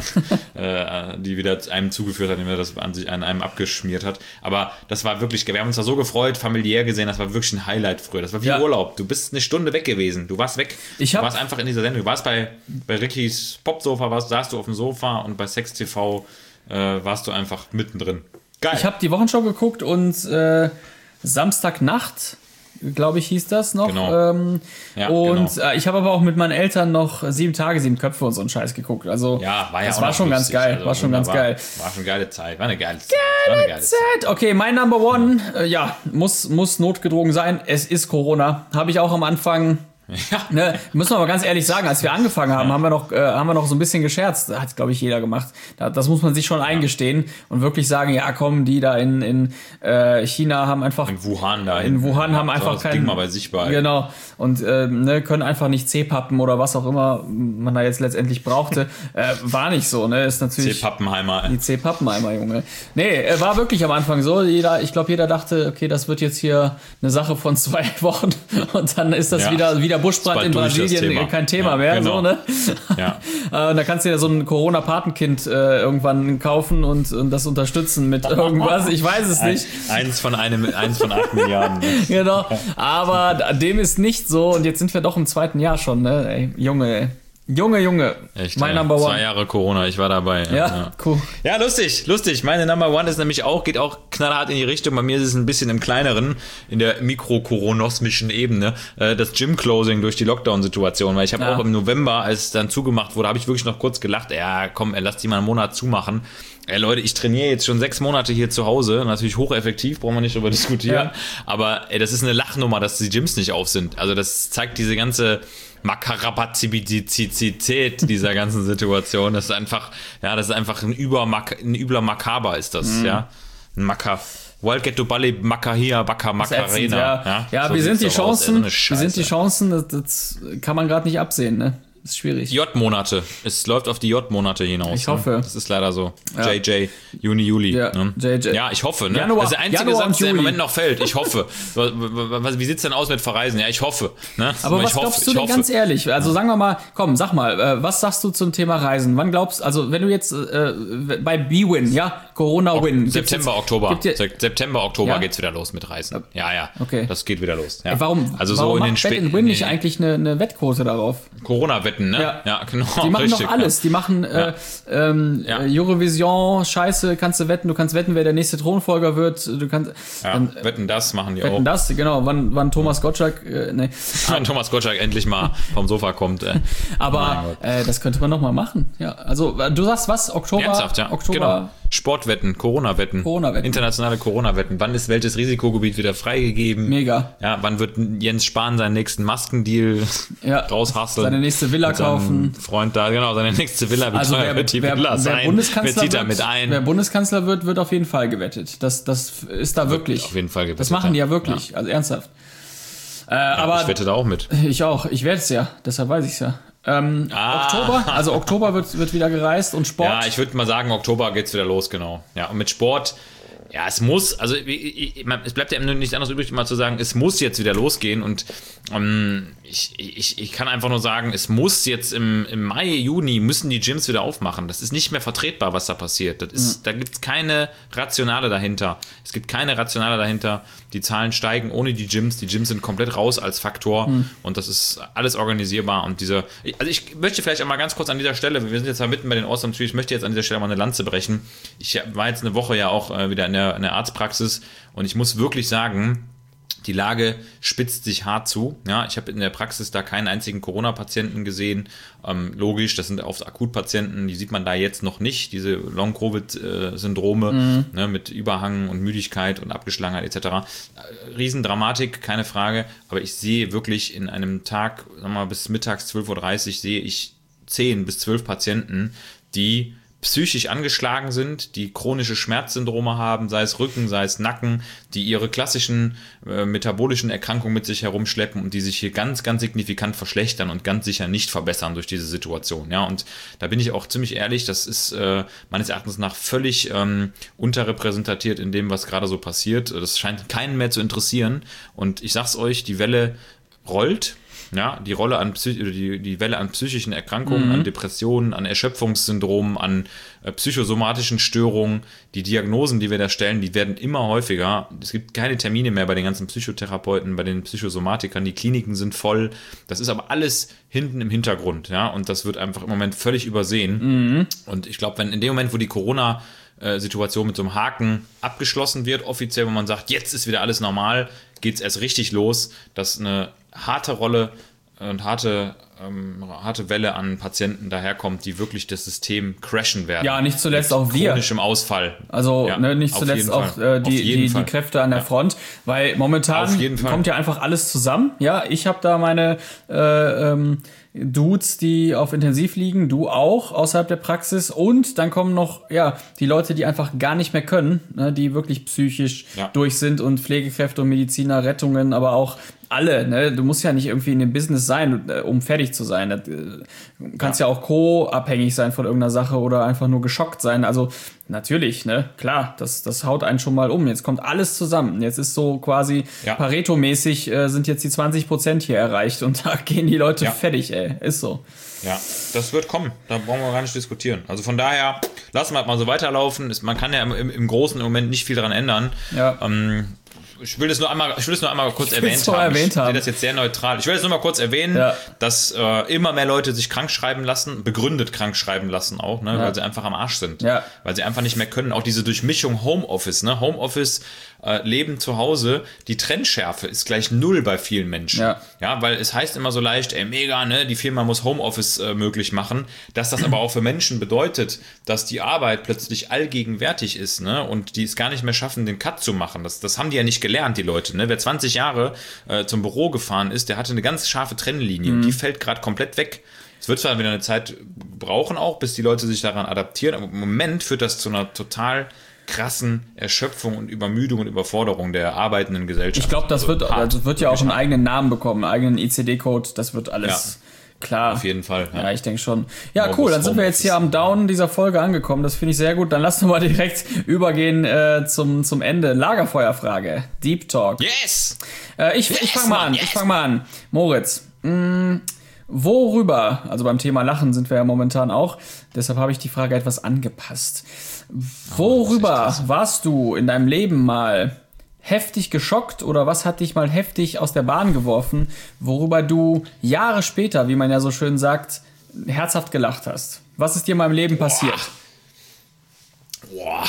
äh, die wieder einem zugeführt hat, indem er das an sich an einem abgeschmiert hat. Aber das war wirklich, wir haben uns da so gefreut, familiär gesehen, das war wirklich ein Highlight früher. Das war wie Ja. Urlaub. Du bist eine Stunde weg gewesen. Du warst weg. Ich du hab- warst einfach in dieser Sendung. Du warst bei, bei Rickys Popsofa, warst, saßt du auf dem Sofa und bei Sex T V äh, warst du einfach mittendrin. Geil. Ich habe die Wochenshow geguckt und äh, Samstagnacht, glaube ich, hieß das noch. Genau. Ähm, Ja, und genau. äh, ich habe aber auch mit meinen Eltern noch sieben Tage, sieben Köpfe und so einen Scheiß geguckt. Also ja, war ja das auch war noch schon ganz lustig. geil. Also war schon ganz wunderbar. geil. War schon eine geile Zeit. War eine geile Zeit. War eine geile Zeit. Zeit. Okay, mein Number One, äh, ja, muss, muss notgedrungen sein. Es ist Corona. Habe ich auch am Anfang. Ja. Ne, müssen wir aber ganz ehrlich sagen, als wir angefangen haben, haben wir noch, äh, haben wir noch so ein bisschen gescherzt. Hat, glaube ich, jeder gemacht. Da, das muss man sich schon eingestehen und wirklich sagen, ja, komm, die da in, in äh, China haben einfach In Wuhan da. in Wuhan haben so, einfach das kein Ding mal bei sich behalten. Genau. Und äh, ne, können einfach nicht C-Pappen oder was auch immer man da jetzt letztendlich brauchte. äh, war nicht so, ne? Ist natürlich C-Pappenheimer. die C-Pappenheimer, Junge. Nee, äh, war wirklich am Anfang so. Jeder, ich glaube, jeder dachte, okay, das wird jetzt hier eine Sache von zwei Wochen und dann ist das Ja. wieder, wieder Buschbrand Ist in bald durch, das Brasilien, Thema. kein Thema Ja, mehr. genau. So, ne? Ja. Äh, und da kannst du dir so ein Corona-Patenkind äh, irgendwann kaufen und, und das unterstützen mit irgendwas. Ich weiß es nicht. Eins von einem, eins von acht Milliarden. Genau, aber dem ist nicht so und jetzt sind wir doch im zweiten Jahr schon, ne? Ey, Junge, ey. Junge, Junge. Echt, mein ja. Number One. Zwei Jahre Corona, ich war dabei. Ja, Ja, ja. cool. Ja, lustig, lustig. Meine Number One ist nämlich auch, geht auch knallhart in die Richtung. Bei mir ist es ein bisschen im kleineren, in der mikrokoronosmischen Ebene, äh, das Gym-Closing durch die Lockdown-Situation. Weil ich habe Ja. auch im November, als es dann zugemacht wurde, habe ich wirklich noch kurz gelacht, ja komm, ey, lass die mal einen Monat zumachen. Ey Leute, ich trainiere jetzt schon sechs Monate hier zu Hause. Natürlich hocheffektiv, brauchen wir nicht drüber diskutieren. Ja. Aber ey, das ist eine Lachnummer, dass die Gyms nicht auf sind. Also das zeigt diese ganze Makarabazibizität dieser ganzen Situation. Das ist einfach, ja, das ist einfach ein, Übermak ein übler Makaber ist das, Mhm. ja. Ein Maka. Wildget Bali Makahia Baka Ätzend, Macarena. ja, ja, so wie sind sieht's die doch aus, ey, so Chancen? eine Wie Scheiße. sind die Chancen? Das, das kann man gerade nicht absehen, ne? Das ist schwierig. J-Monate. Es läuft auf die J-Monate hinaus. Ich hoffe. Ne? Das ist leider so. Ja. J J, Juni, Juli. Ja, ne? J J. Ja, ich hoffe. Ne? Januar- das ist der einzige Januar und Satz, der im Juli. Moment noch fällt. Ich hoffe. Was- was- Wie sieht's denn aus mit Verreisen? Ja, ich hoffe. Ne? Aber ich was hoffe, glaubst du ich denn hoffe. ganz ehrlich? Also sagen wir mal, komm, sag mal, äh, was sagst du zum Thema Reisen? Wann glaubst also wenn du jetzt äh, bei B-Win, ja, Corona-Win. gibt's September, jetzt- Oktober. gibt ja- Se- September, Oktober Ja? geht's wieder los mit Reisen. Ja, ja. Okay. Das geht wieder los. Ja. Ey, warum Also warum so in den macht Bet späten and Win nicht eigentlich eine, eine Wettquote darauf? Corona-Wett Sportwetten, ne? Ja. ja genau. Die machen richtig, doch alles. ja. Die machen äh, ähm, Ja. äh, Eurovision, Scheiße, kannst du wetten. Du kannst wetten, wer der nächste Thronfolger wird. Du kannst Ja, dann, wetten das machen die wetten auch. das, genau. Wann, wann Thomas Gottschalk, äh, nee. Wenn Thomas Gottschalk endlich mal vom Sofa kommt. Äh. Aber äh, das könnte man noch mal machen. Ja, also äh, du sagst was? Oktober? Ernsthaft, ja. Oktober. Genau. Sportwetten, Corona-Wetten. Corona-Wetten. Internationale Corona-Wetten. Wann ist welches Risikogebiet wieder freigegeben? Mega. Ja, wann wird Jens Spahn seinen nächsten Maskendeal Ja. raushasseln? Seine nächste Villa Mit seinem kaufen. Freund da, genau, seine nächste Villa. Wie Also teuer wer, wird die wer, Villa wer, sein? Bundeskanzler Wer zieht da wird, mit ein? wer Bundeskanzler wird, wird auf jeden Fall gewettet. Das, das ist da wirklich. Auf jeden Fall gewettet. Das machen die ja wirklich, Ja. also ernsthaft. Äh, Ja, aber ich wette da auch mit. ich auch, ich werde es ja, deshalb weiß ich es ja. Ähm, Ah. Oktober, also Oktober wird, wird wieder gereist und Sport. Ja, ich würde mal sagen, Oktober geht's wieder los, genau. Ja, und mit Sport, ja, es muss, also ich, ich, man, es bleibt ja nur nichts anderes übrig, mal zu sagen, es muss jetzt wieder losgehen und ähm, ich, ich, ich kann einfach nur sagen, es muss jetzt im, im Mai, Juni müssen die Gyms wieder aufmachen. Das ist nicht mehr vertretbar, was da passiert. Das ist, mhm. Da gibt es keine Rationale dahinter. Es gibt keine Rationale dahinter. Die Zahlen steigen ohne die Gyms. Die Gyms sind komplett raus als Faktor mhm. und das ist alles organisierbar. Und diese, also ich möchte vielleicht einmal ganz kurz an dieser Stelle, wir sind jetzt mal mitten bei den Awesome Trees, ich möchte jetzt an dieser Stelle mal eine Lanze brechen. Ich war jetzt eine Woche ja auch äh, wieder in der, in der Arztpraxis und ich muss wirklich sagen, die Lage spitzt sich hart zu. Ja, ich habe in der Praxis da keinen einzigen Corona-Patienten gesehen. Ähm, logisch, das sind oft Akutpatienten, die sieht man da jetzt noch nicht, diese Long-Covid-Syndrome mhm. ne, mit Überhang und Müdigkeit und Abgeschlagenheit et cetera. Riesendramatik, keine Frage, aber ich sehe wirklich in einem Tag, sagen wir mal, bis mittags zwölf Uhr dreißig sehe ich zehn bis zwölf Patienten, die psychisch angeschlagen sind, die chronische Schmerzsyndrome haben, sei es Rücken, sei es Nacken, die ihre klassischen äh, metabolischen Erkrankungen mit sich herumschleppen und die sich hier ganz, ganz signifikant verschlechtern und ganz sicher nicht verbessern durch diese Situation. Ja, und da bin ich auch ziemlich ehrlich, das ist äh, meines Erachtens nach völlig ähm, unterrepräsentiert in dem, was gerade so passiert. Das scheint keinen mehr zu interessieren und ich sag's euch, die Welle rollt. Ja, die Rolle an Psy- die, die Welle an psychischen Erkrankungen, mhm. an Depressionen, an Erschöpfungssyndromen, an äh, psychosomatischen Störungen, die Diagnosen, die wir da stellen, die werden immer häufiger. Es gibt keine Termine mehr bei den ganzen Psychotherapeuten, bei den Psychosomatikern, die Kliniken sind voll. Das ist aber alles hinten im Hintergrund, ja, und das wird einfach im Moment völlig übersehen. Mhm. Und ich glaube, wenn in dem Moment, wo die Corona Situation mit so einem Haken abgeschlossen wird, offiziell, wo man sagt, jetzt ist wieder alles normal, geht es erst richtig los, dass eine harte Rolle und harte, ähm, harte Welle an Patienten daherkommt, die wirklich das System crashen werden. Ja, nicht zuletzt auch wir. Chronischem Ausfall. Also ja, ne, nicht zuletzt auch äh, die, die, die Kräfte an der ja. Front, weil momentan kommt ja einfach alles zusammen. Ja, ich habe da meine äh, ähm, Dudes, die auf Intensiv liegen, du auch außerhalb der Praxis und dann kommen noch ja die Leute, die einfach gar nicht mehr können, ne, die wirklich psychisch ja. durch sind und Pflegekräfte und Mediziner, Rettungen, aber auch alle, ne? Du musst ja nicht irgendwie in dem Business sein, um fertig zu sein. Du kannst ja, ja auch co-abhängig sein von irgendeiner Sache oder einfach nur geschockt sein. Also natürlich, ne, klar, das, das haut einen schon mal um. Jetzt kommt alles zusammen. Jetzt ist so quasi ja. Pareto-mäßig äh, sind jetzt die zwanzig Prozent hier erreicht und da gehen die Leute ja. fertig, ey. Ist so. Ja, das wird kommen. Da brauchen wir gar nicht diskutieren. Also von daher, lassen wir halt mal so weiterlaufen. Man kann ja im, im Großen im Moment nicht viel daran ändern. Ja. Ähm, Ich will das nur einmal, ich will das nur einmal kurz ich erwähnt haben. erwähnt ich sehe haben. das jetzt sehr neutral. Ich will das nur mal kurz erwähnen, ja. dass äh, immer mehr Leute sich krank schreiben lassen, begründet krank schreiben lassen auch, ne, ja. weil sie einfach am Arsch sind. Ja. Weil sie einfach nicht mehr können. Auch diese Durchmischung Homeoffice, ne? Homeoffice, äh, Leben zu Hause, die Trennschärfe ist gleich null bei vielen Menschen. Ja. ja, weil es heißt immer so leicht, ey, mega, ne, die Firma muss Homeoffice äh, möglich machen. Dass das aber auch für Menschen bedeutet, dass die Arbeit plötzlich allgegenwärtig ist, ne, und die es gar nicht mehr schaffen, den Cut zu machen. Das, das haben die ja nicht gelernt, die Leute, ne. Wer zwanzig Jahre äh, zum Büro gefahren ist, der hatte eine ganz scharfe Trennlinie mhm. und die fällt gerade komplett weg. Es wird zwar wieder eine Zeit brauchen auch, bis die Leute sich daran adaptieren, aber im Moment führt das zu einer total krassen Erschöpfung und Übermüdung und Überforderung der arbeitenden Gesellschaft. Ich glaube, das also wird, hart, also wird ja auch einen eigenen Namen bekommen, einen eigenen I C D-Code, das wird alles ja, klar. Auf jeden Fall. Ja, ja ich denke schon. Ja, cool, dann sind wir jetzt hier am Down dieser Folge angekommen, das finde ich sehr gut. Dann lass uns mal direkt übergehen äh, zum, zum Ende. Lagerfeuerfrage, Deep Talk. Yes! Äh, ich yes, ich fange mal an, yes. ich fange mal an. Moritz, mh, worüber, also beim Thema Lachen sind wir ja momentan auch, deshalb habe ich die Frage etwas angepasst. Worüber oh, warst du in deinem Leben mal heftig geschockt oder was hat dich mal heftig aus der Bahn geworfen, worüber du Jahre später, wie man ja so schön sagt, herzhaft gelacht hast? Was ist dir in meinem Leben passiert? Boah.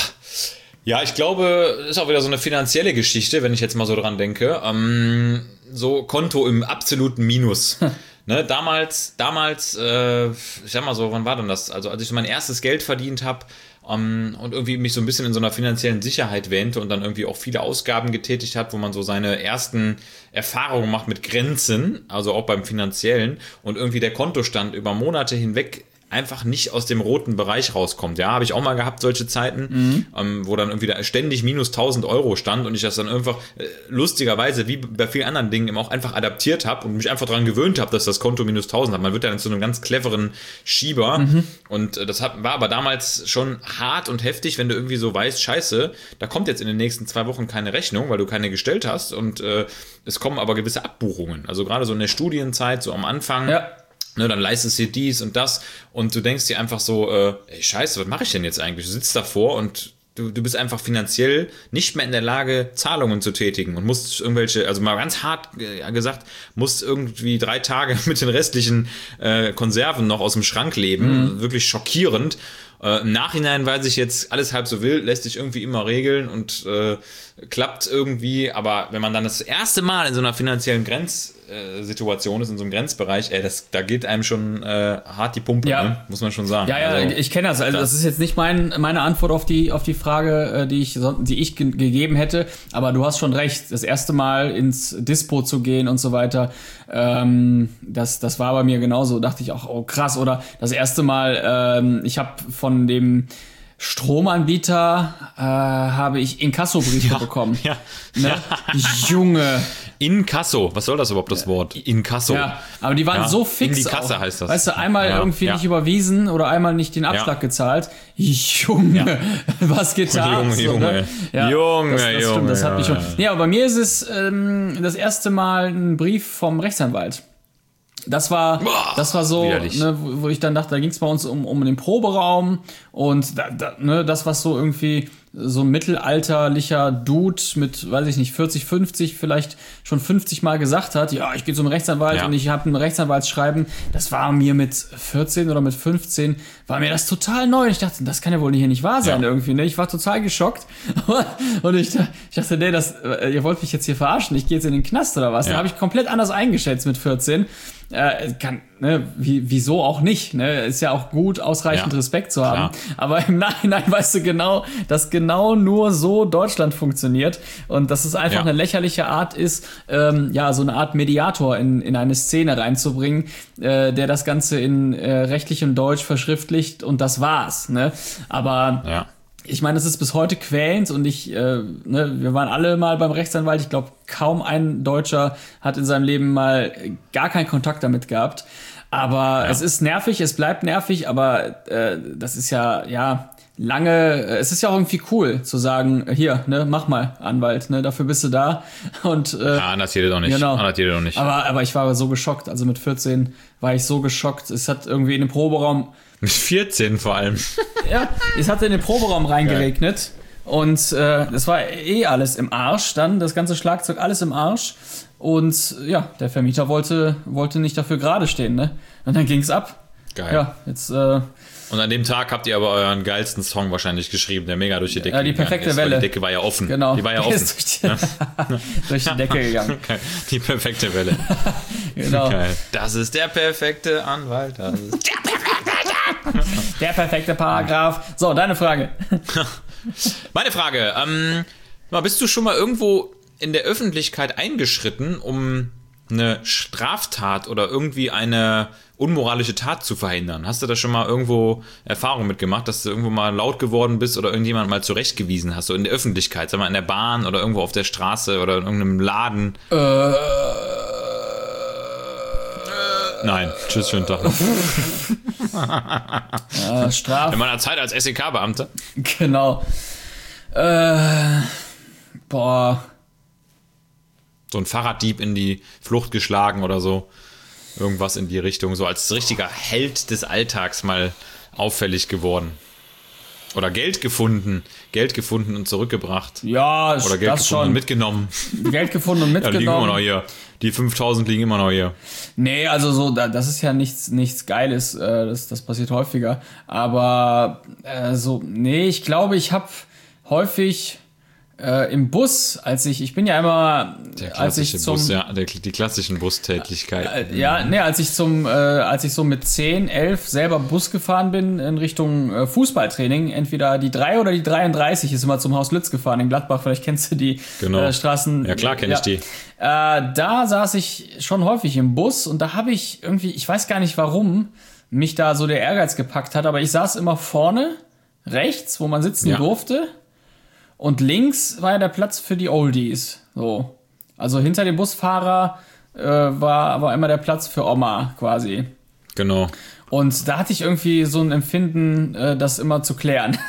Ja, ich glaube, ist auch wieder so eine finanzielle Geschichte, wenn ich jetzt mal so dran denke. Ähm, so Konto im absoluten Minus. Ne, damals, damals, äh, ich sag mal so, wann war denn das? Also als ich so mein erstes Geld verdient habe um, und irgendwie mich so ein bisschen in so einer finanziellen Sicherheit wähnte und dann irgendwie auch viele Ausgaben getätigt hat, wo man so seine ersten Erfahrungen macht mit Grenzen, also auch beim Finanziellen, und irgendwie der Kontostand über Monate hinweg einfach nicht aus dem roten Bereich rauskommt. Ja, habe ich auch mal gehabt, solche Zeiten, mhm. ähm, wo dann irgendwie da ständig minus tausend Euro stand und ich das dann einfach äh, lustigerweise, wie bei vielen anderen Dingen, eben auch einfach adaptiert habe und mich einfach daran gewöhnt habe, dass das Konto minus tausend hat. Man wird dann zu einem ganz cleveren Schieber mhm. und äh, das hat, war aber damals schon hart und heftig, wenn du irgendwie so weißt, scheiße, da kommt jetzt in den nächsten zwei Wochen keine Rechnung, weil du keine gestellt hast und äh, es kommen aber gewisse Abbuchungen. Also gerade so in der Studienzeit, so am Anfang, ja. Ne, dann leistest du dir dies und das und du denkst dir einfach so, äh, ey, scheiße, was mache ich denn jetzt eigentlich? Du sitzt davor und du, du bist einfach finanziell nicht mehr in der Lage, Zahlungen zu tätigen und musst irgendwelche, also mal ganz hart äh, gesagt, musst irgendwie drei Tage mit den restlichen äh, Konserven noch aus dem Schrank leben. Mhm. Wirklich schockierend. Äh, Im Nachhinein weiß ich jetzt, alles halb so wild, lässt sich irgendwie immer regeln und äh, klappt irgendwie, aber wenn man dann das erste Mal in so einer finanziellen Grenzsituation ist, in so einem Grenzbereich, ey, das, da geht einem schon äh, hart die Pumpe, ja. ne? Muss man schon sagen. Ja, ja, also, ich kenne das. Also das ist jetzt nicht mein, meine Antwort auf die, auf die Frage, die ich, die ich ge- gegeben hätte, aber du hast schon recht, das erste Mal ins Dispo zu gehen und so weiter, ähm, das, das war bei mir genauso, dachte ich auch, oh krass, oder das erste Mal, ähm, ich habe von dem Stromanbieter äh, habe ich Inkassobriefe ja, bekommen. Ja. Ne? Ja. Junge. Inkasso, was soll das überhaupt, das Wort? Inkasso. Ja, aber die waren ja. so fix. In die Kasse auch. heißt das. Weißt du, einmal ja. irgendwie ja. nicht überwiesen oder einmal nicht den Abschlag ja. gezahlt. Junge, ja. was geht da? Junge, so, Junge. Ne? Ja, Junge, das, das Junge. Stimmt, das hat mich schon. Ja. Nee, aber bei mir ist es ähm, das erste Mal ein Brief vom Rechtsanwalt. Das war, Boah, das war so, ne, wo, wo ich dann dachte, da ging es bei uns um, um den Proberaum und da, da, ne, das, was so irgendwie so ein mittelalterlicher Dude mit, weiß ich nicht, vierzig, fünfzig vielleicht schon fünfzig Mal gesagt hat, ja, ich gehe zum Rechtsanwalt ja. und ich habe ein Rechtsanwaltsschreiben, das war mir mit vierzehn oder mit fünfzehn, war mir das total neu. Ich dachte, das kann ja wohl hier nicht wahr sein ja. irgendwie, ne? Ich war total geschockt und ich, ich dachte, nee, das, ihr wollt mich jetzt hier verarschen, ich gehe jetzt in den Knast oder was? Ja. Da habe ich komplett anders eingeschätzt mit vierzehn. Äh, kann, ne, wie, wieso auch nicht, ne? Ist ja auch gut, ausreichend ja, Respekt zu haben. Klar. Aber im Nachhinein weißt du genau, dass genau nur so Deutschland funktioniert und dass es einfach ja. eine lächerliche Art ist, ähm, ja, so eine Art Mediator in, in eine Szene reinzubringen, äh, der das Ganze in äh, rechtlichem Deutsch verschriftlicht und das war's, ne? Aber ja. ich meine, es ist bis heute quälend und ich, äh, ne, wir waren alle mal beim Rechtsanwalt. Ich glaube, kaum ein Deutscher hat in seinem Leben mal gar keinen Kontakt damit gehabt. Aber ja. es ist nervig, es bleibt nervig, aber äh, das ist ja, ja, lange, es ist ja auch irgendwie cool zu sagen, hier, ne, mach mal, Anwalt, ne, dafür bist du da. Und, äh, ja, anders geht es doch nicht. Genau. Anders geht es doch nicht. Aber, aber ich war so geschockt, also mit vierzehn war ich so geschockt. Es hat irgendwie in dem Proberaum mit vierzehn vor allem. Ja, es hat in den Proberaum reingeregnet und äh, das war eh alles im Arsch dann, das ganze Schlagzeug alles im Arsch und ja, der Vermieter wollte, wollte nicht dafür gerade stehen, ne? Und dann ging's ab. Geil. Ja, jetzt, äh, und an dem Tag habt ihr aber euren geilsten Song wahrscheinlich geschrieben, der mega durch die Decke ja, die perfekte ist, Welle. Die Decke war ja offen. Genau. Die war ja offen. Ist durch, die, durch die Decke gegangen. Okay. Die perfekte Welle. Genau. Geil. Das ist der perfekte Anwalt. Das ist der perfekte Der perfekte Paragraph. So, deine Frage. Meine Frage. Ähm, bist du schon mal irgendwo in der Öffentlichkeit eingeschritten, um eine Straftat oder irgendwie eine unmoralische Tat zu verhindern? Hast du da schon mal irgendwo Erfahrung mitgemacht, dass du irgendwo mal laut geworden bist oder irgendjemand mal zurechtgewiesen hast, so in der Öffentlichkeit, sag mal in der Bahn oder irgendwo auf der Straße oder in irgendeinem Laden? Äh, Nein, tschüss, schönen Tag noch. äh, Straf. In meiner Zeit als S E K-Beamter. Genau. Äh, boah. So ein Fahrraddieb in die Flucht geschlagen oder so. Irgendwas in die Richtung. So als richtiger Held des Alltags mal auffällig geworden. Oder Geld gefunden. Geld gefunden und zurückgebracht. Ja, Oder Geld das gefunden schon. und mitgenommen. Geld gefunden und Ja, die liegen immer mitgenommen. noch hier. Die fünftausend liegen immer noch hier. Nee, also so, da- das ist ja nichts, nichts Geiles, äh, das, das passiert häufiger. Aber äh, so, nee, ich glaube, ich habe häufig äh, im Bus, als ich, ich bin ja immer, Der als ich klassische zum, Bus, ja, der, die klassischen Bustätigkeiten. äh, ja, nee, als ich zum, äh, als ich so mit zehn, elf selber Bus gefahren bin in Richtung äh, Fußballtraining, entweder die drei oder die dreiunddreißig ist immer zum Haus Lütz gefahren in Gladbach, vielleicht kennst du die Genau. äh, Straßen. Ja, klar kenn ich die. Äh, da saß ich schon häufig im Bus und da habe ich irgendwie, ich weiß gar nicht warum, mich da so der Ehrgeiz gepackt hat, aber ich saß immer vorne, rechts, wo man sitzen Ja. durfte, und links war ja der Platz für die Oldies. So. Also hinter dem Busfahrer äh, war, war immer der Platz für Oma quasi. Genau. Und da hatte ich irgendwie so ein Empfinden, äh, das immer zu klären.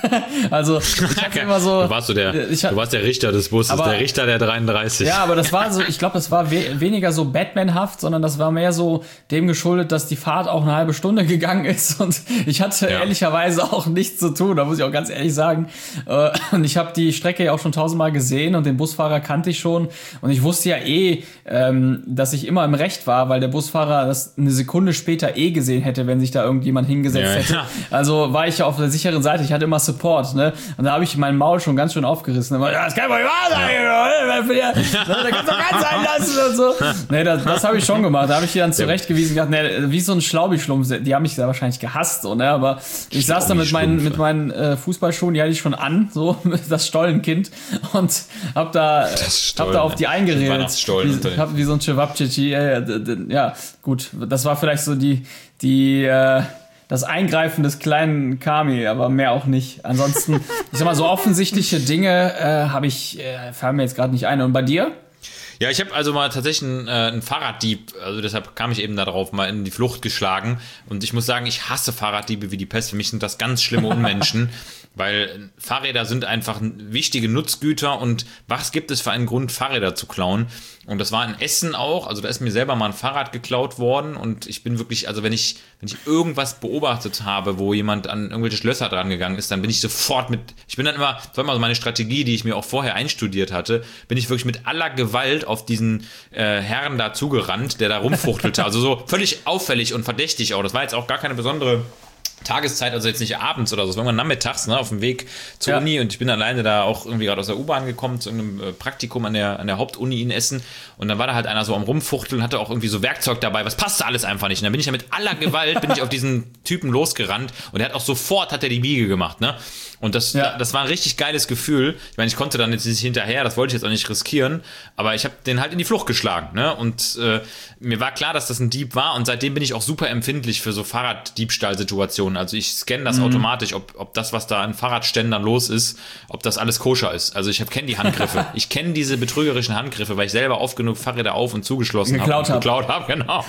Also ich hatte immer so. Du warst, so der, ich, du warst der Richter des Busses, Aber- der Richter der dreiunddreißig. Ja, aber das war so, ich glaube, das war we weniger so Batman-haft, sondern das war mehr so dem geschuldet, dass die Fahrt auch eine halbe Stunde gegangen ist und ich hatte Ja. ehrlicherweise auch nichts zu tun, da muss ich auch ganz ehrlich sagen. Äh, Und ich habe die Strecke ja auch schon tausendmal gesehen und den Busfahrer kannte ich schon und ich wusste ja eh, ähm, dass ich immer im Recht war, weil der Busfahrer das eine Sekunde später eh gesehen hätte, wenn sich da irgendjemand hingesetzt Ja, hätte. ja. Also war ich ja auf der sicheren Seite, ich hatte immer Support, ne? Und da habe ich mein Maul schon ganz schön aufgerissen. Immer, ja, das kann doch nicht wahr sein, ja. Da kannst du ganz sein lassen und so. Nee, das, das habe ich schon gemacht. Da habe ich die dann zurechtgewiesen und gedacht, nee, wie so ein Schlaubi-Schlumpf, die haben mich da wahrscheinlich gehasst, so, ne? Aber ich saß da mit meinen, mit meinen äh, Fußballschuhen, die hatte ich schon an, so, das Stollenkind, und hab da, hab da auf die eingeredet. Weihnachtsstollen unter Wie, den- hab wie so ein Cevapcici, ja, ja, d- d- ja, gut, das war vielleicht so die, die, äh, das Eingreifen des kleinen Kami, aber mehr auch nicht. Ansonsten, ich sag mal, so offensichtliche Dinge äh, habe ich, äh, fallen mir jetzt gerade nicht ein. Und bei dir? Ja, ich habe also mal tatsächlich einen, äh, einen Fahrraddieb, also deshalb kam ich eben darauf, mal in die Flucht geschlagen. Und ich muss sagen, ich hasse Fahrraddiebe wie die Pest. Für mich sind das ganz schlimme Unmenschen, weil Fahrräder sind einfach wichtige Nutzgüter und was gibt es für einen Grund, Fahrräder zu klauen? Und das war in Essen auch, also da ist mir selber mal ein Fahrrad geklaut worden und ich bin wirklich, also wenn ich, wenn ich irgendwas beobachtet habe, wo jemand an irgendwelche Schlösser dran gegangen ist, dann bin ich sofort mit, ich bin dann immer, das war immer so meine Strategie, die ich mir auch vorher einstudiert hatte, bin ich wirklich mit aller Gewalt auf diesen äh, Herrn da zugerannt, der da rumfuchtelte, also so völlig auffällig und verdächtig auch, das war jetzt auch gar keine besondere Tageszeit, also jetzt nicht abends oder so, es war irgendwann nachmittags, ne, auf dem Weg zur Ja. Uni und ich bin alleine da auch irgendwie gerade aus der U-Bahn gekommen zu einem äh, Praktikum an der, an der Hauptuni in Essen und dann war da halt einer so am Rumfuchteln, hatte auch irgendwie so Werkzeug dabei, was passte alles einfach nicht und dann bin ich ja mit aller Gewalt, bin ich auf diesen Typen losgerannt und der hat auch sofort, hat er die Biege gemacht, ne, und das, Ja. das war ein richtig geiles Gefühl, ich meine, ich konnte dann jetzt nicht hinterher, das wollte ich jetzt auch nicht riskieren, aber ich habe den halt in die Flucht geschlagen, ne, und äh, mir war klar, dass das ein Dieb war und seitdem bin ich auch super empfindlich für so Fahrraddiebstahlsituationen. Also ich scanne das automatisch, ob, ob das, was da an Fahrradständern los ist, ob das alles koscher ist. Also ich kenne die Handgriffe. Ich kenne diese betrügerischen Handgriffe, weil ich selber oft genug Fahrräder auf und zugeschlossen habe. Geklaut hab. Geklaut habe, genau.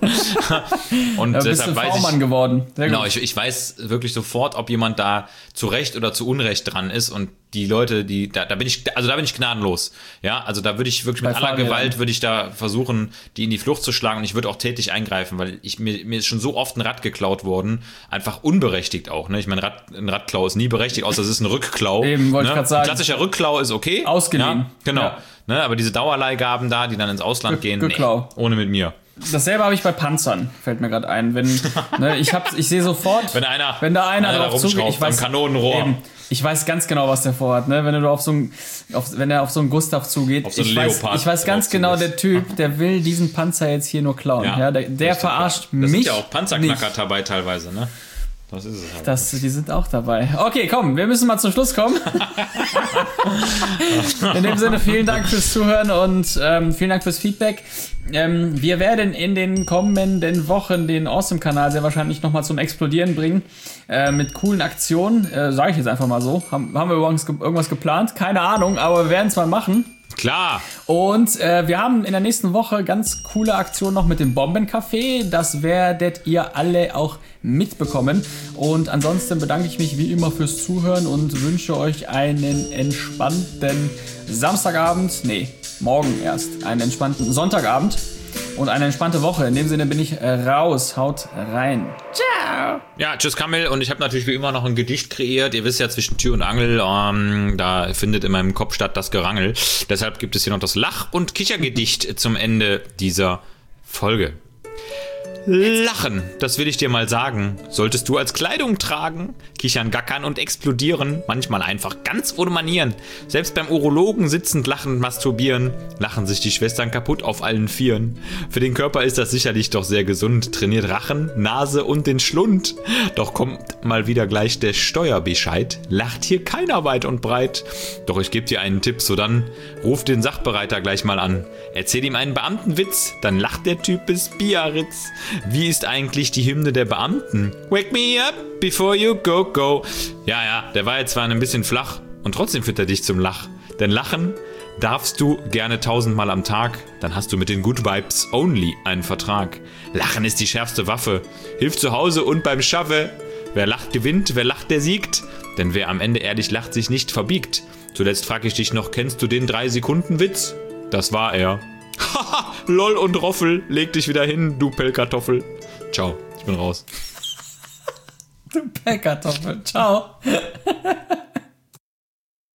Und Da bist du deshalb weiß V-Mann ich, geworden. Sehr genau, gut. ich, ich weiß wirklich sofort, ob jemand da zu Recht oder zu Unrecht dran ist und die Leute, die, da, da bin ich, also da bin ich gnadenlos. Ja, also da würde ich wirklich Bei mit aller Fahrrädern. Gewalt würde ich da versuchen, die in die Flucht zu schlagen und ich würde auch tätig eingreifen, weil ich, mir, mir ist schon so oft ein Rad geklaut worden, einfach unberechtigt auch, ne? Ich meine, Rad, ein Radklau ist nie berechtigt, außer es ist ein Rückklau. Eben, wollte ne? ich grad sagen. Ein klassischer Rückklau ist okay. Ausgeliehen. Ja, genau. Ja. Ne? Aber diese Dauerleihgaben da, die dann ins Ausland Ge- gehen, Geklau. nee, ohne mit mir. Dasselbe habe ich bei Panzern, fällt mir gerade ein. Wenn, ne, ich hab, ich sehe sofort, Wenn einer- wenn da einer einer da drauf zugeht, rumschraubt ich weiß, am Kanonenrohr. Eben, ich weiß ganz genau, was der vorhat, ne? Wenn du auf so ein, auf, wenn er auf so einen Gustav zugeht, Auf so einen ich, weiß, Leopard ich weiß ganz drauf genau, zugeht. der Typ, der will diesen Panzer jetzt hier nur klauen. Ja, Ja, der der das ist doch verarscht klar. Das mich. sind ja auch Panzerknacker nicht. dabei teilweise, ne? Das ist es halt. Das, die sind auch dabei. Okay, komm, wir müssen mal zum Schluss kommen. In dem Sinne, vielen Dank fürs Zuhören und ähm, vielen Dank fürs Feedback. Ähm, wir werden in den kommenden Wochen den Awesome-Kanal sehr wahrscheinlich nochmal zum Explodieren bringen. Äh, mit coolen Aktionen. Äh, Sage ich jetzt einfach mal so. Haben, haben wir übrigens ge- irgendwas geplant? Keine Ahnung, aber wir werden es mal machen. Klar. Und äh, wir haben in der nächsten Woche ganz coole Aktion noch mit dem Bombencafé. Das werdet ihr alle auch mitbekommen. Und ansonsten bedanke ich mich wie immer fürs Zuhören und wünsche euch einen entspannten Samstagabend. Nee, morgen erst. Einen entspannten Sonntagabend. und eine entspannte Woche. In dem Sinne bin ich raus. Haut rein. Ciao. Ja, tschüss Kamil. Und ich habe natürlich wie immer noch ein Gedicht kreiert. Ihr wisst ja, zwischen Tür und Angel, ähm, da findet in meinem Kopf statt das Gerangel. Deshalb gibt es hier noch das Lach- und Kichergedicht zum Ende dieser Folge. Lachen, das will ich dir mal sagen, solltest du als Kleidung tragen. Kichern, gackern und explodieren, manchmal einfach ganz ohne Manieren. Selbst beim Urologen sitzend lachend masturbieren, lachen sich die Schwestern kaputt auf allen Vieren. Für den Körper ist das sicherlich doch sehr gesund, trainiert Rachen, Nase und den Schlund. Doch kommt mal wieder gleich der Steuerbescheid, lacht hier keiner weit und breit. Doch ich gebe dir einen Tipp, so dann ruf den Sachbereiter gleich mal an. Erzähl ihm einen Beamtenwitz, dann lacht der Typ bis Biarritz. Wie ist eigentlich die Hymne der Beamten? Wake me up before you go, go. Ja, ja, der war jetzt zwar ein bisschen flach und trotzdem führt er dich zum Lach. Denn lachen darfst du gerne tausendmal am Tag, dann hast du mit den Good Vibes Only einen Vertrag. Lachen ist die schärfste Waffe, hilft zu Hause und beim Schaffe. Wer lacht, gewinnt, wer lacht, der siegt. Denn wer am Ende ehrlich lacht, sich nicht verbiegt. Zuletzt frag ich dich noch, kennst du den drei Sekunden Witz? Das war er. Haha, lol und Roffel, leg dich wieder hin, du Pellkartoffel. Ciao, ich bin raus. Du Pellkartoffel, ciao.